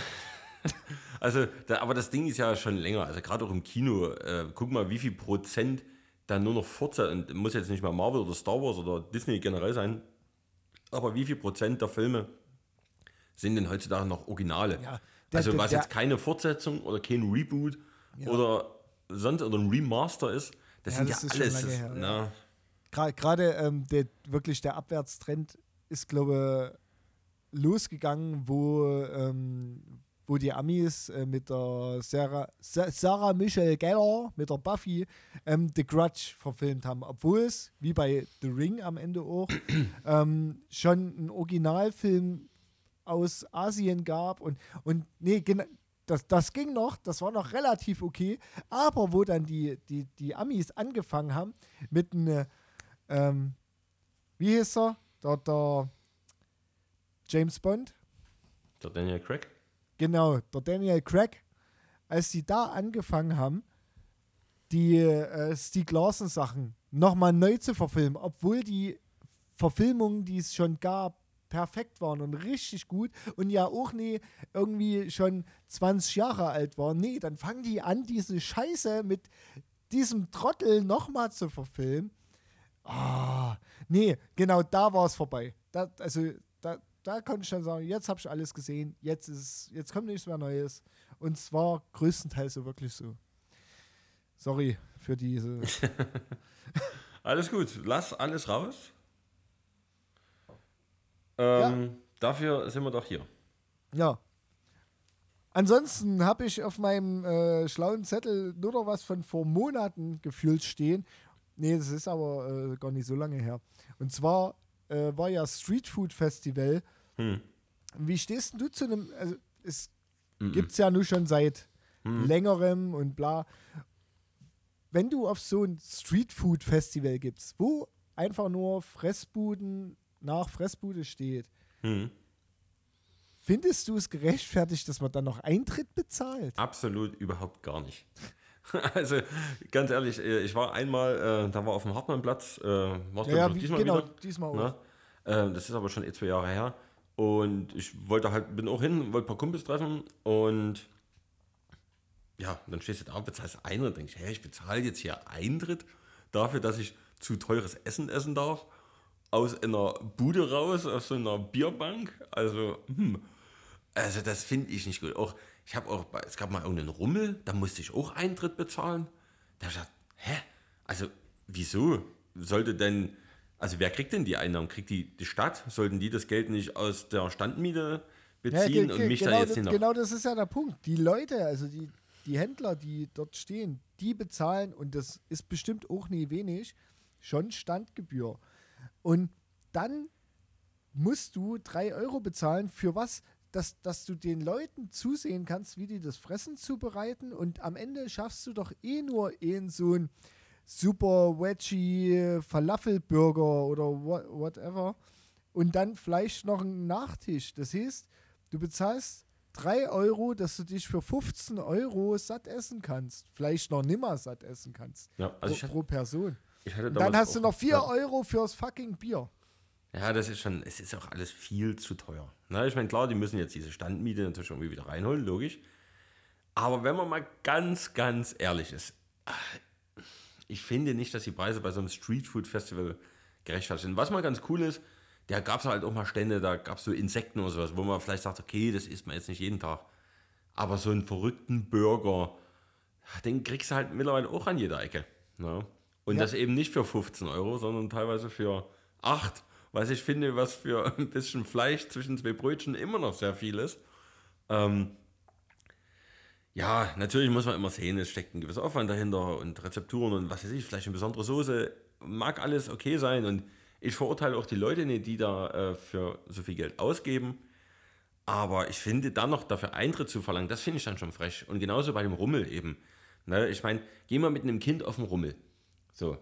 Also, aber das Ding ist ja schon länger, also gerade auch im Kino, guck mal, wie viel Prozent da nur noch fortsetzen, und muss jetzt nicht mal Marvel oder Star Wars oder Disney generell sein, aber wie viel Prozent der Filme sind denn heutzutage noch Originale? Ja, jetzt keine Fortsetzung oder kein Reboot oder sonst oder ein Remaster ist, das sind ja alles. Gerade wirklich der Abwärtstrend ist, glaube ich, losgegangen, wo die Amis mit der Sarah Michelle Gellar, mit der Buffy, The Grudge verfilmt haben. Obwohl es, wie bei The Ring am Ende auch, schon ein Originalfilm aus Asien gab und nee, das ging noch, das war noch relativ okay, aber wo dann die Amis angefangen haben mit einem, wie hieß er? Der James Bond? Der Daniel Craig? Genau, der Daniel Craig, als sie da angefangen haben, die Stieg Larsson-Sachen nochmal neu zu verfilmen, obwohl die Verfilmungen, die es schon gab, perfekt waren und richtig gut und ja auch nie irgendwie schon 20 Jahre alt waren. Nee, dann fangen die an, diese Scheiße mit diesem Trottel nochmal zu verfilmen. Nee, genau, da war es vorbei. Da konnte ich dann sagen, jetzt habe ich alles gesehen, jetzt kommt nichts mehr Neues. Und zwar größtenteils so wirklich so. Sorry für diese... Alles gut, lass alles raus. Dafür sind wir doch hier. Ja. Ansonsten habe ich auf meinem schlauen Zettel nur noch was von vor Monaten gefühlt stehen. Nee, das ist aber gar nicht so lange her. Und zwar war ja Street Food Festival. Wie stehst du zu einem, also es gibt es ja nur schon seit längerem und bla. Wenn du auf so ein Street Food Festival gibst, wo einfach nur Fressbuden nach Fressbude steht, findest du es gerechtfertigt, dass man dann noch Eintritt bezahlt? Absolut überhaupt gar nicht. Also ganz ehrlich, ich war einmal, da war auf dem Hartmannplatz, warst du diesmal wieder? Diesmal auch. Das ist aber schon 2 Jahre her. Und ich bin auch hin, wollte ein paar Kumpels treffen und ja, dann stehst du da und bezahlst Eintritt und denkst, hey, ich bezahle jetzt hier Eintritt dafür, dass ich zu teures Essen essen darf. Aus einer Bude raus, aus so einer Bierbank. Also das finde ich nicht gut. Es gab mal irgendeinen Rummel, da musste ich auch Eintritt bezahlen. Da habe ich gedacht, hä? Also, wieso sollte denn, also wer kriegt denn die Einnahmen? Kriegt die Stadt? Sollten die das Geld nicht aus der Standmiete beziehen und mich da jetzt nicht noch... Genau, das ist ja der Punkt. Die Leute, also die Händler, die dort stehen, die bezahlen, und das ist bestimmt auch nie wenig, schon Standgebühr. Und dann musst du 3 Euro bezahlen für was, dass du den Leuten zusehen kannst, wie die das Fressen zubereiten, und am Ende schaffst du doch nur so ein super wedgy Falafelburger oder whatever und dann vielleicht noch einen Nachtisch. Das heißt, du bezahlst 3 Euro, dass du dich für 15 Euro satt essen kannst. Vielleicht noch nimmer satt essen kannst. Ja, also Pro Person. ich hatte Und dann damals hast du auch, noch 4 ja. Euro fürs fucking Bier. Ja, das ist schon, es ist auch alles viel zu teuer. Na, ich meine, klar, die müssen jetzt diese Standmiete natürlich irgendwie wieder reinholen, logisch. Aber wenn man mal ganz, ganz ehrlich ist, ich finde nicht, dass die Preise bei so einem Streetfood-Festival gerechtfertigt sind. Was mal ganz cool ist, da gab es halt auch mal Stände, da gab es so Insekten oder sowas, wo man vielleicht sagt, okay, das isst man jetzt nicht jeden Tag. Aber so einen verrückten Burger, den kriegst du halt mittlerweile auch an jeder Ecke. Ne? Und Ja. das eben nicht für 15 Euro, sondern teilweise für 8. Was ich finde, was für ein bisschen Fleisch zwischen 2 Brötchen immer noch sehr viel ist. Ja, natürlich muss man immer sehen, es steckt ein gewisser Aufwand dahinter und Rezepturen und was weiß ich, vielleicht eine besondere Soße, mag alles okay sein und ich verurteile auch die Leute nicht, die da für so viel Geld ausgeben, aber ich finde dann noch dafür Eintritt zu verlangen, das finde ich dann schon frech und genauso bei dem Rummel eben. Ne, ich meine, geh mal mit einem Kind auf den Rummel. So.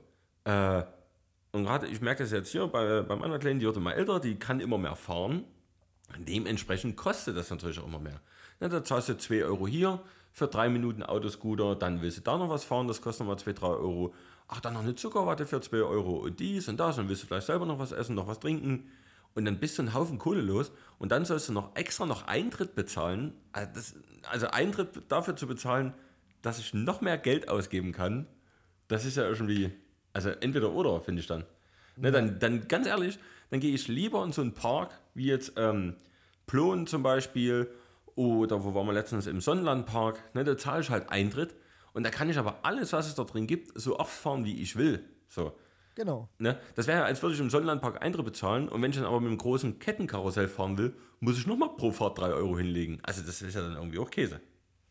Und gerade, ich merke das jetzt hier bei meiner Kleinen, die wird immer älter, die kann immer mehr fahren. Dementsprechend kostet das natürlich auch immer mehr. Ja, da zahlst du 2 Euro hier für 3 Minuten Autoscooter, dann willst du da noch was fahren, das kostet nochmal 2, 3 Euro. Ach, dann noch eine Zuckerwatte für 2 Euro und dies und das und willst du vielleicht selber noch was essen, noch was trinken. Und dann bist du einen Haufen Kohle los und dann sollst du noch extra noch Eintritt bezahlen. Also Eintritt dafür zu bezahlen, dass ich noch mehr Geld ausgeben kann, das ist ja irgendwie, also entweder oder, finde ich dann. Ne, dann ganz ehrlich, dann gehe ich lieber in so einen Park, wie jetzt Plon zum Beispiel, oder wo waren wir letztens im Sonnenlandpark, ne, da zahle ich halt Eintritt und da kann ich aber alles, was es da drin gibt, so oft fahren, wie ich will. So, Genau. ne? Das wäre ja, als würde ich im Sonnenlandpark Eintritt bezahlen und wenn ich dann aber mit einem großen Kettenkarussell fahren will, muss ich nochmal pro Fahrt 3 Euro hinlegen. Also das ist ja dann irgendwie auch Käse.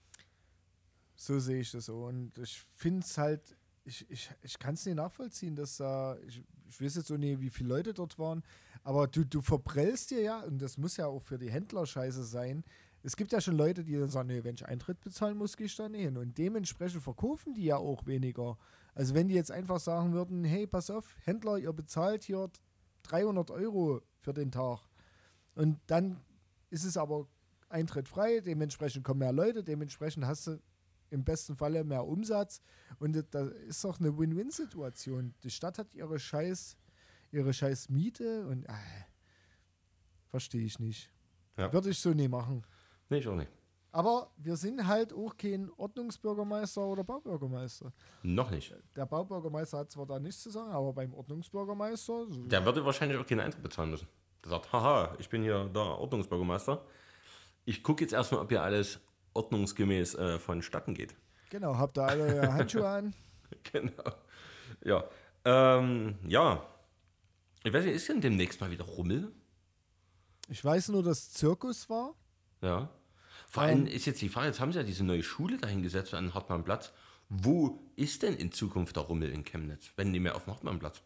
So sehe ich das so. Und ich finde es halt, ich kann es nicht nachvollziehen, dass da, ich weiß jetzt so nicht, wie viele Leute dort waren, aber du verprellst dir ja, und das muss ja auch für die Händler scheiße sein. Es gibt ja schon Leute, die dann sagen, nee, wenn ich Eintritt bezahlen muss, gehe ich da nicht hin. Und dementsprechend verkaufen die ja auch weniger. Also wenn die jetzt einfach sagen würden, hey, pass auf, Händler, ihr bezahlt hier 300 Euro für den Tag. Und dann ist es aber Eintritt frei, dementsprechend kommen mehr Leute, dementsprechend hast du im besten Falle mehr Umsatz. Und da ist doch eine Win-Win-Situation. Die Stadt hat ihre scheiß Miete und verstehe ich nicht. Ja. Würde ich so nie machen. Nee, ich auch nicht. Aber wir sind halt auch kein Ordnungsbürgermeister oder Baubürgermeister. Noch nicht. Der Baubürgermeister hat zwar da nichts zu sagen, aber beim Ordnungsbürgermeister. Der würde wahrscheinlich auch keinen Eintritt bezahlen müssen. Der sagt, haha, ich bin hier der Ordnungsbürgermeister. Ich gucke jetzt erstmal, ob hier alles ordnungsgemäß vonstatten geht. Genau, habt ihr alle eure Handschuhe an? Genau. Ja. Ja. Ich weiß nicht, ist denn demnächst mal wieder Rummel? Ich weiß nur, dass Zirkus war. Ja. Vor allem ist jetzt die Frage, jetzt haben sie ja diese neue Schule dahingesetzt an den Hartmannplatz. Wo ist denn in Zukunft der Rummel in Chemnitz, wenn nicht mehr auf dem Hartmannplatz?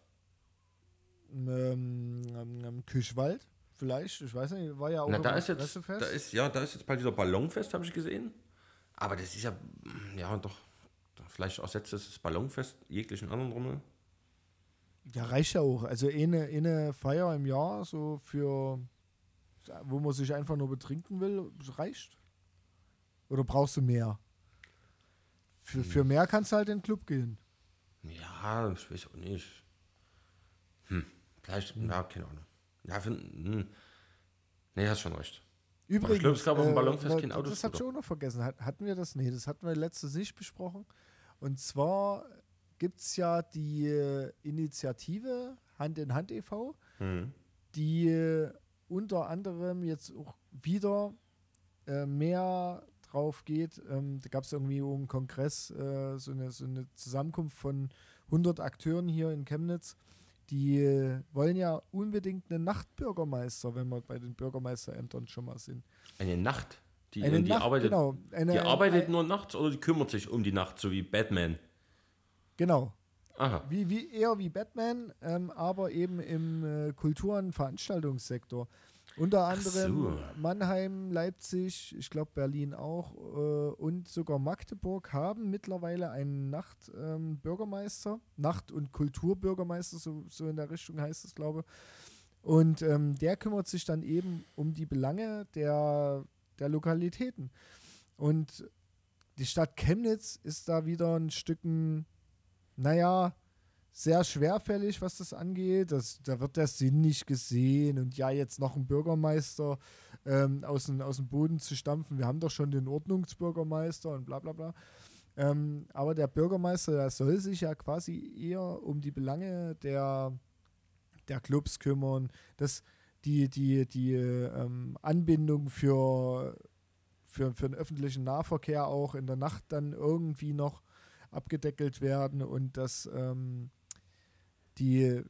Küchwald vielleicht, ich weiß nicht, war ja auch Na, auf da dem ist jetzt, Pressefest. da ist jetzt bald wieder Ballonfest, habe ich gesehen. Aber das ist ja, ja doch, vielleicht ersetzt das Ballonfest jeglichen anderen Rummel. Ja, reicht ja auch. Also eine Feier im Jahr, so für, wo man sich einfach nur betrinken will, reicht. Oder brauchst du mehr? Für mehr kannst du halt in den Club gehen. Ja, ich weiß auch nicht. Vielleicht, ja, keine Ahnung. Ja, nee, hast schon recht. Übrigens, ich glaube, es gab auf dem Ballonfest kein das Autoscooter. hat schon noch vergessen. Hatten wir das? Nee, das hatten wir letztes nicht besprochen. Und zwar gibt es ja die Initiative Hand in Hand e.V., die unter anderem jetzt auch wieder mehr drauf geht. Da gab es irgendwie einen Kongress, so eine Zusammenkunft von 100 Akteuren hier in Chemnitz. Die wollen ja unbedingt einen Nachtbürgermeister, wenn wir bei den Bürgermeisterämtern schon mal sind. Eine Nacht. Die Nacht, arbeitet, genau. die arbeitet nur nachts oder die kümmert sich um die Nacht, so wie Batman? Genau. Aha. Eher wie Batman, aber eben im Kultur- und Veranstaltungssektor. Unter anderem Mannheim, Leipzig, ich glaube Berlin auch und sogar Magdeburg haben mittlerweile einen Nachtbürgermeister, Nacht- und Kulturbürgermeister, so in der Richtung heißt es, glaube ich. Und der kümmert sich dann eben um die Belange der der Lokalitäten. Und die Stadt Chemnitz ist da wieder ein Stücken, naja, sehr schwerfällig, was das angeht. Da wird der Sinn nicht gesehen. Und ja, jetzt noch einen Bürgermeister aus dem Boden zu stampfen. Wir haben doch schon den Ordnungsbürgermeister und bla bla bla. Aber der Bürgermeister, der soll sich ja quasi eher um die Belange der Clubs kümmern, dass die Anbindung für den öffentlichen Nahverkehr auch in der Nacht dann irgendwie noch abgedeckelt werden und dass die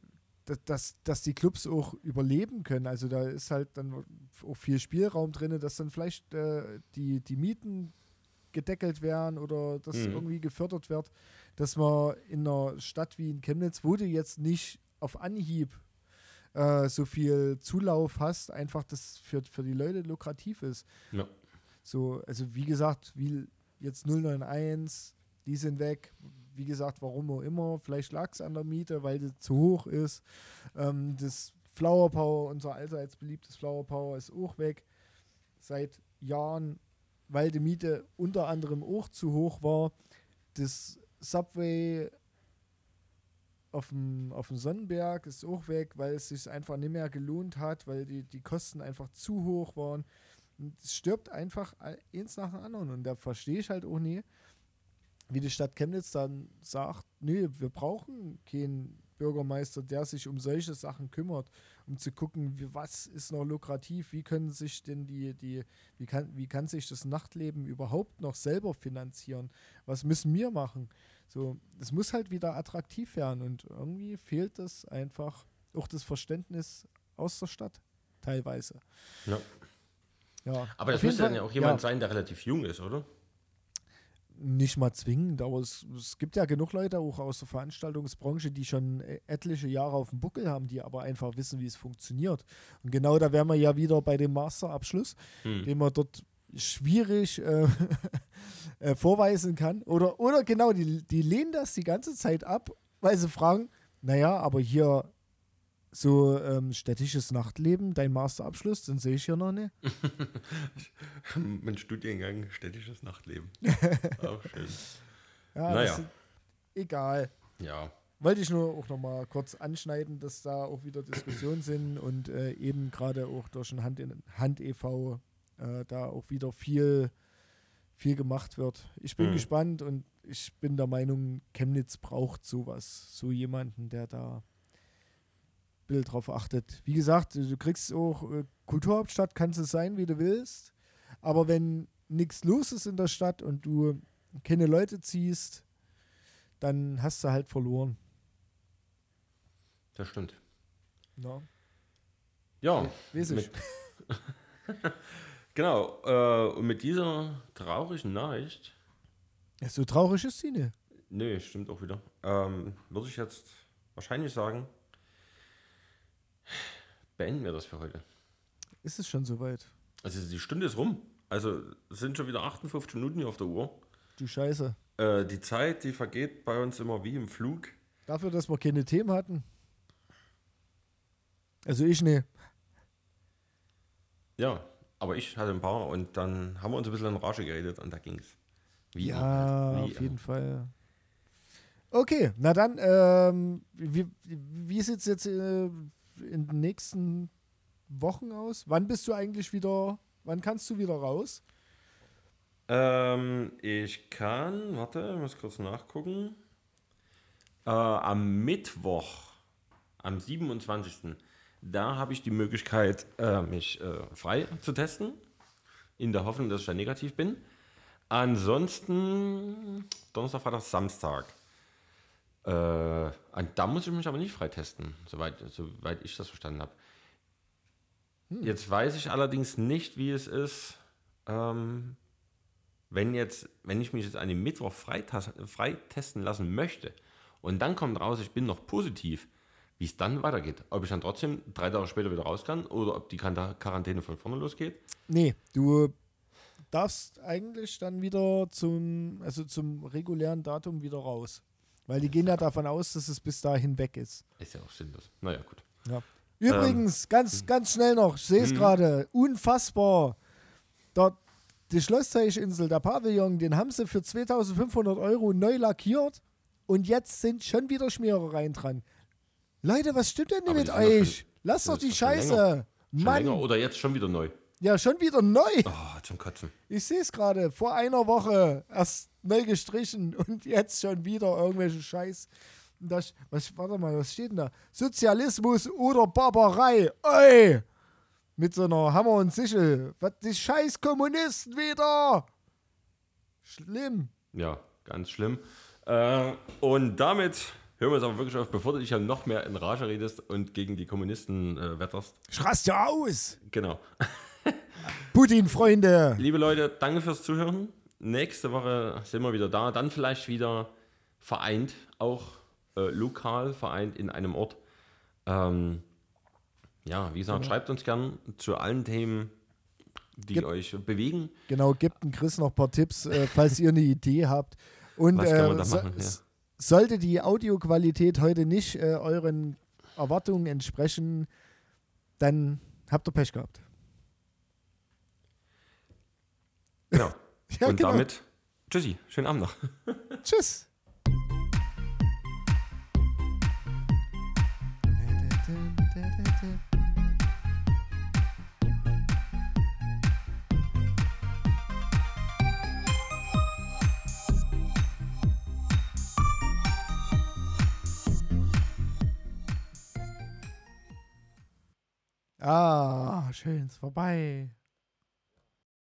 Clubs auch überleben können. Also da ist halt dann auch viel Spielraum drin, dass dann vielleicht die Mieten gedeckelt werden oder das irgendwie gefördert wird, dass man in einer Stadt wie in Chemnitz, wo du jetzt nicht auf Anhieb so viel Zulauf hast, einfach das für die Leute lukrativ ist. Ja. So, also wie gesagt, wie jetzt 091, die sind weg. Wie gesagt, warum auch immer. Vielleicht lag es an der Miete, weil die zu hoch ist. Das Flower Power, unser allseits beliebtes Flower Power, ist auch weg. Seit Jahren, weil die Miete unter anderem auch zu hoch war. Das Subway auf dem Sonnenberg ist auch weg, weil es sich einfach nicht mehr gelohnt hat, weil die Kosten einfach zu hoch waren. Und es stirbt einfach eins nach dem anderen. Und da verstehe ich halt auch nie, wie die Stadt Chemnitz dann sagt, nee, wir brauchen keinen Bürgermeister, der sich um solche Sachen kümmert, um zu gucken, was ist noch lukrativ, wie können sich denn wie kann sich das Nachtleben überhaupt noch selber finanzieren? Was müssen wir machen? So, es muss halt wieder attraktiv werden und irgendwie fehlt das einfach auch das Verständnis aus der Stadt teilweise. Ja. Ja. Aber das müsste dann ja auch jemand sein, der relativ jung ist, oder? Nicht mal zwingend, aber es gibt ja genug Leute auch aus der Veranstaltungsbranche, die schon etliche Jahre auf dem Buckel haben, die aber einfach wissen, wie es funktioniert. Und genau da wären wir ja wieder bei dem Masterabschluss, den man dort schwierig vorweisen kann. Oder genau, die lehnen das die ganze Zeit ab, weil sie fragen, naja, aber hier so städtisches Nachtleben, dein Masterabschluss, den sehe ich hier noch nicht. Mein Studiengang städtisches Nachtleben. Auch schön. Ja, naja. Egal. Ja. Wollte ich nur auch noch mal kurz anschneiden, dass da auch wieder Diskussionen sind und eben gerade auch durch ein Hand e.V. Da auch wieder viel gemacht wird. Ich bin gespannt und ich bin der Meinung, Chemnitz braucht sowas. So jemanden, der da Bild drauf achtet. Wie gesagt, du kriegst auch Kulturhauptstadt, kannst es sein, wie du willst, aber wenn nichts los ist in der Stadt und du keine Leute ziehst, dann hast du halt verloren. Das stimmt. No. Ja. Weiß ich. Genau. Und mit dieser traurigen Nachricht. Ja, so traurig ist sie nicht. Nee, stimmt auch wieder. Würde ich jetzt wahrscheinlich sagen, beenden wir das für heute. Ist es schon soweit? Also die Stunde ist rum. Also es sind schon wieder 58 Minuten hier auf der Uhr. Du Scheiße. Die Zeit, die vergeht bei uns immer wie im Flug. Dafür, dass wir keine Themen hatten. Also ich nicht. Ja, aber ich hatte ein paar und dann haben wir uns ein bisschen in Rage geredet und da ging es. Ja, auf jeden Fall. Okay, na dann, wie sieht es jetzt in den nächsten Wochen aus? Wann kannst du wieder raus? Ich kann, ich muss kurz nachgucken. Am Mittwoch, am 27. Da habe ich die Möglichkeit, mich frei zu testen, in der Hoffnung, dass ich da negativ bin. Ansonsten Donnerstag, Freitag, Samstag. Und da muss ich mich aber nicht freitesten, soweit ich das verstanden habe. Jetzt weiß ich allerdings nicht, wie es ist, wenn ich mich jetzt an dem Mittwoch freitesten lassen möchte und dann kommt raus, ich bin noch positiv, wie es dann weitergeht. Ob ich dann trotzdem 3 Tage später wieder raus kann oder ob die Quarantäne von vorne losgeht. Nee, du darfst eigentlich dann wieder zum regulären Datum wieder raus. Weil die gehen ja davon aus, dass es bis dahin weg ist. Ist ja auch sinnlos. Naja, gut. Ja. Übrigens, ganz schnell noch, ich sehe es gerade, unfassbar. Die Schlosszeichinsel, der Pavillon, den haben sie für 2.500 € neu lackiert und jetzt sind schon wieder Schmierereien dran. Leute, was stimmt denn Aber mit die sind doch euch? schon- Lasst doch das die ist doch schon Scheiße. Schon Mann, länger oder jetzt schon wieder neu. ja, schon wieder neu. Oh, zum Kotzen. Ich sehe es gerade, vor einer Woche erst neu gestrichen und jetzt schon wieder irgendwelche Scheiß. Und warte mal, was steht denn da? Sozialismus oder Barbarei. Oi! Mit so einer Hammer und Sichel. Was, die scheiß Kommunisten wieder! Schlimm. Ja, ganz schlimm. Und damit hören wir es aber wirklich auf, bevor du dich ja noch mehr in Rage redest und gegen die Kommunisten wetterst. Ich raste ja aus. Genau. Putin-Freunde. Liebe Leute, danke fürs Zuhören. Nächste Woche sind wir wieder da. Dann vielleicht wieder vereint, auch lokal vereint in einem Ort. Ja, wie gesagt, schreibt uns gern zu allen Themen, die euch bewegen. Genau, gebt dem Chris noch ein paar Tipps, falls ihr eine Idee habt. Und Was kann man da machen? Ja. sollte die Audioqualität heute nicht euren Erwartungen entsprechen, dann habt ihr Pech gehabt. Genau. Ja, und genau. damit, tschüssi, schönen Abend noch. Tschüss. Ah, schön, ist vorbei.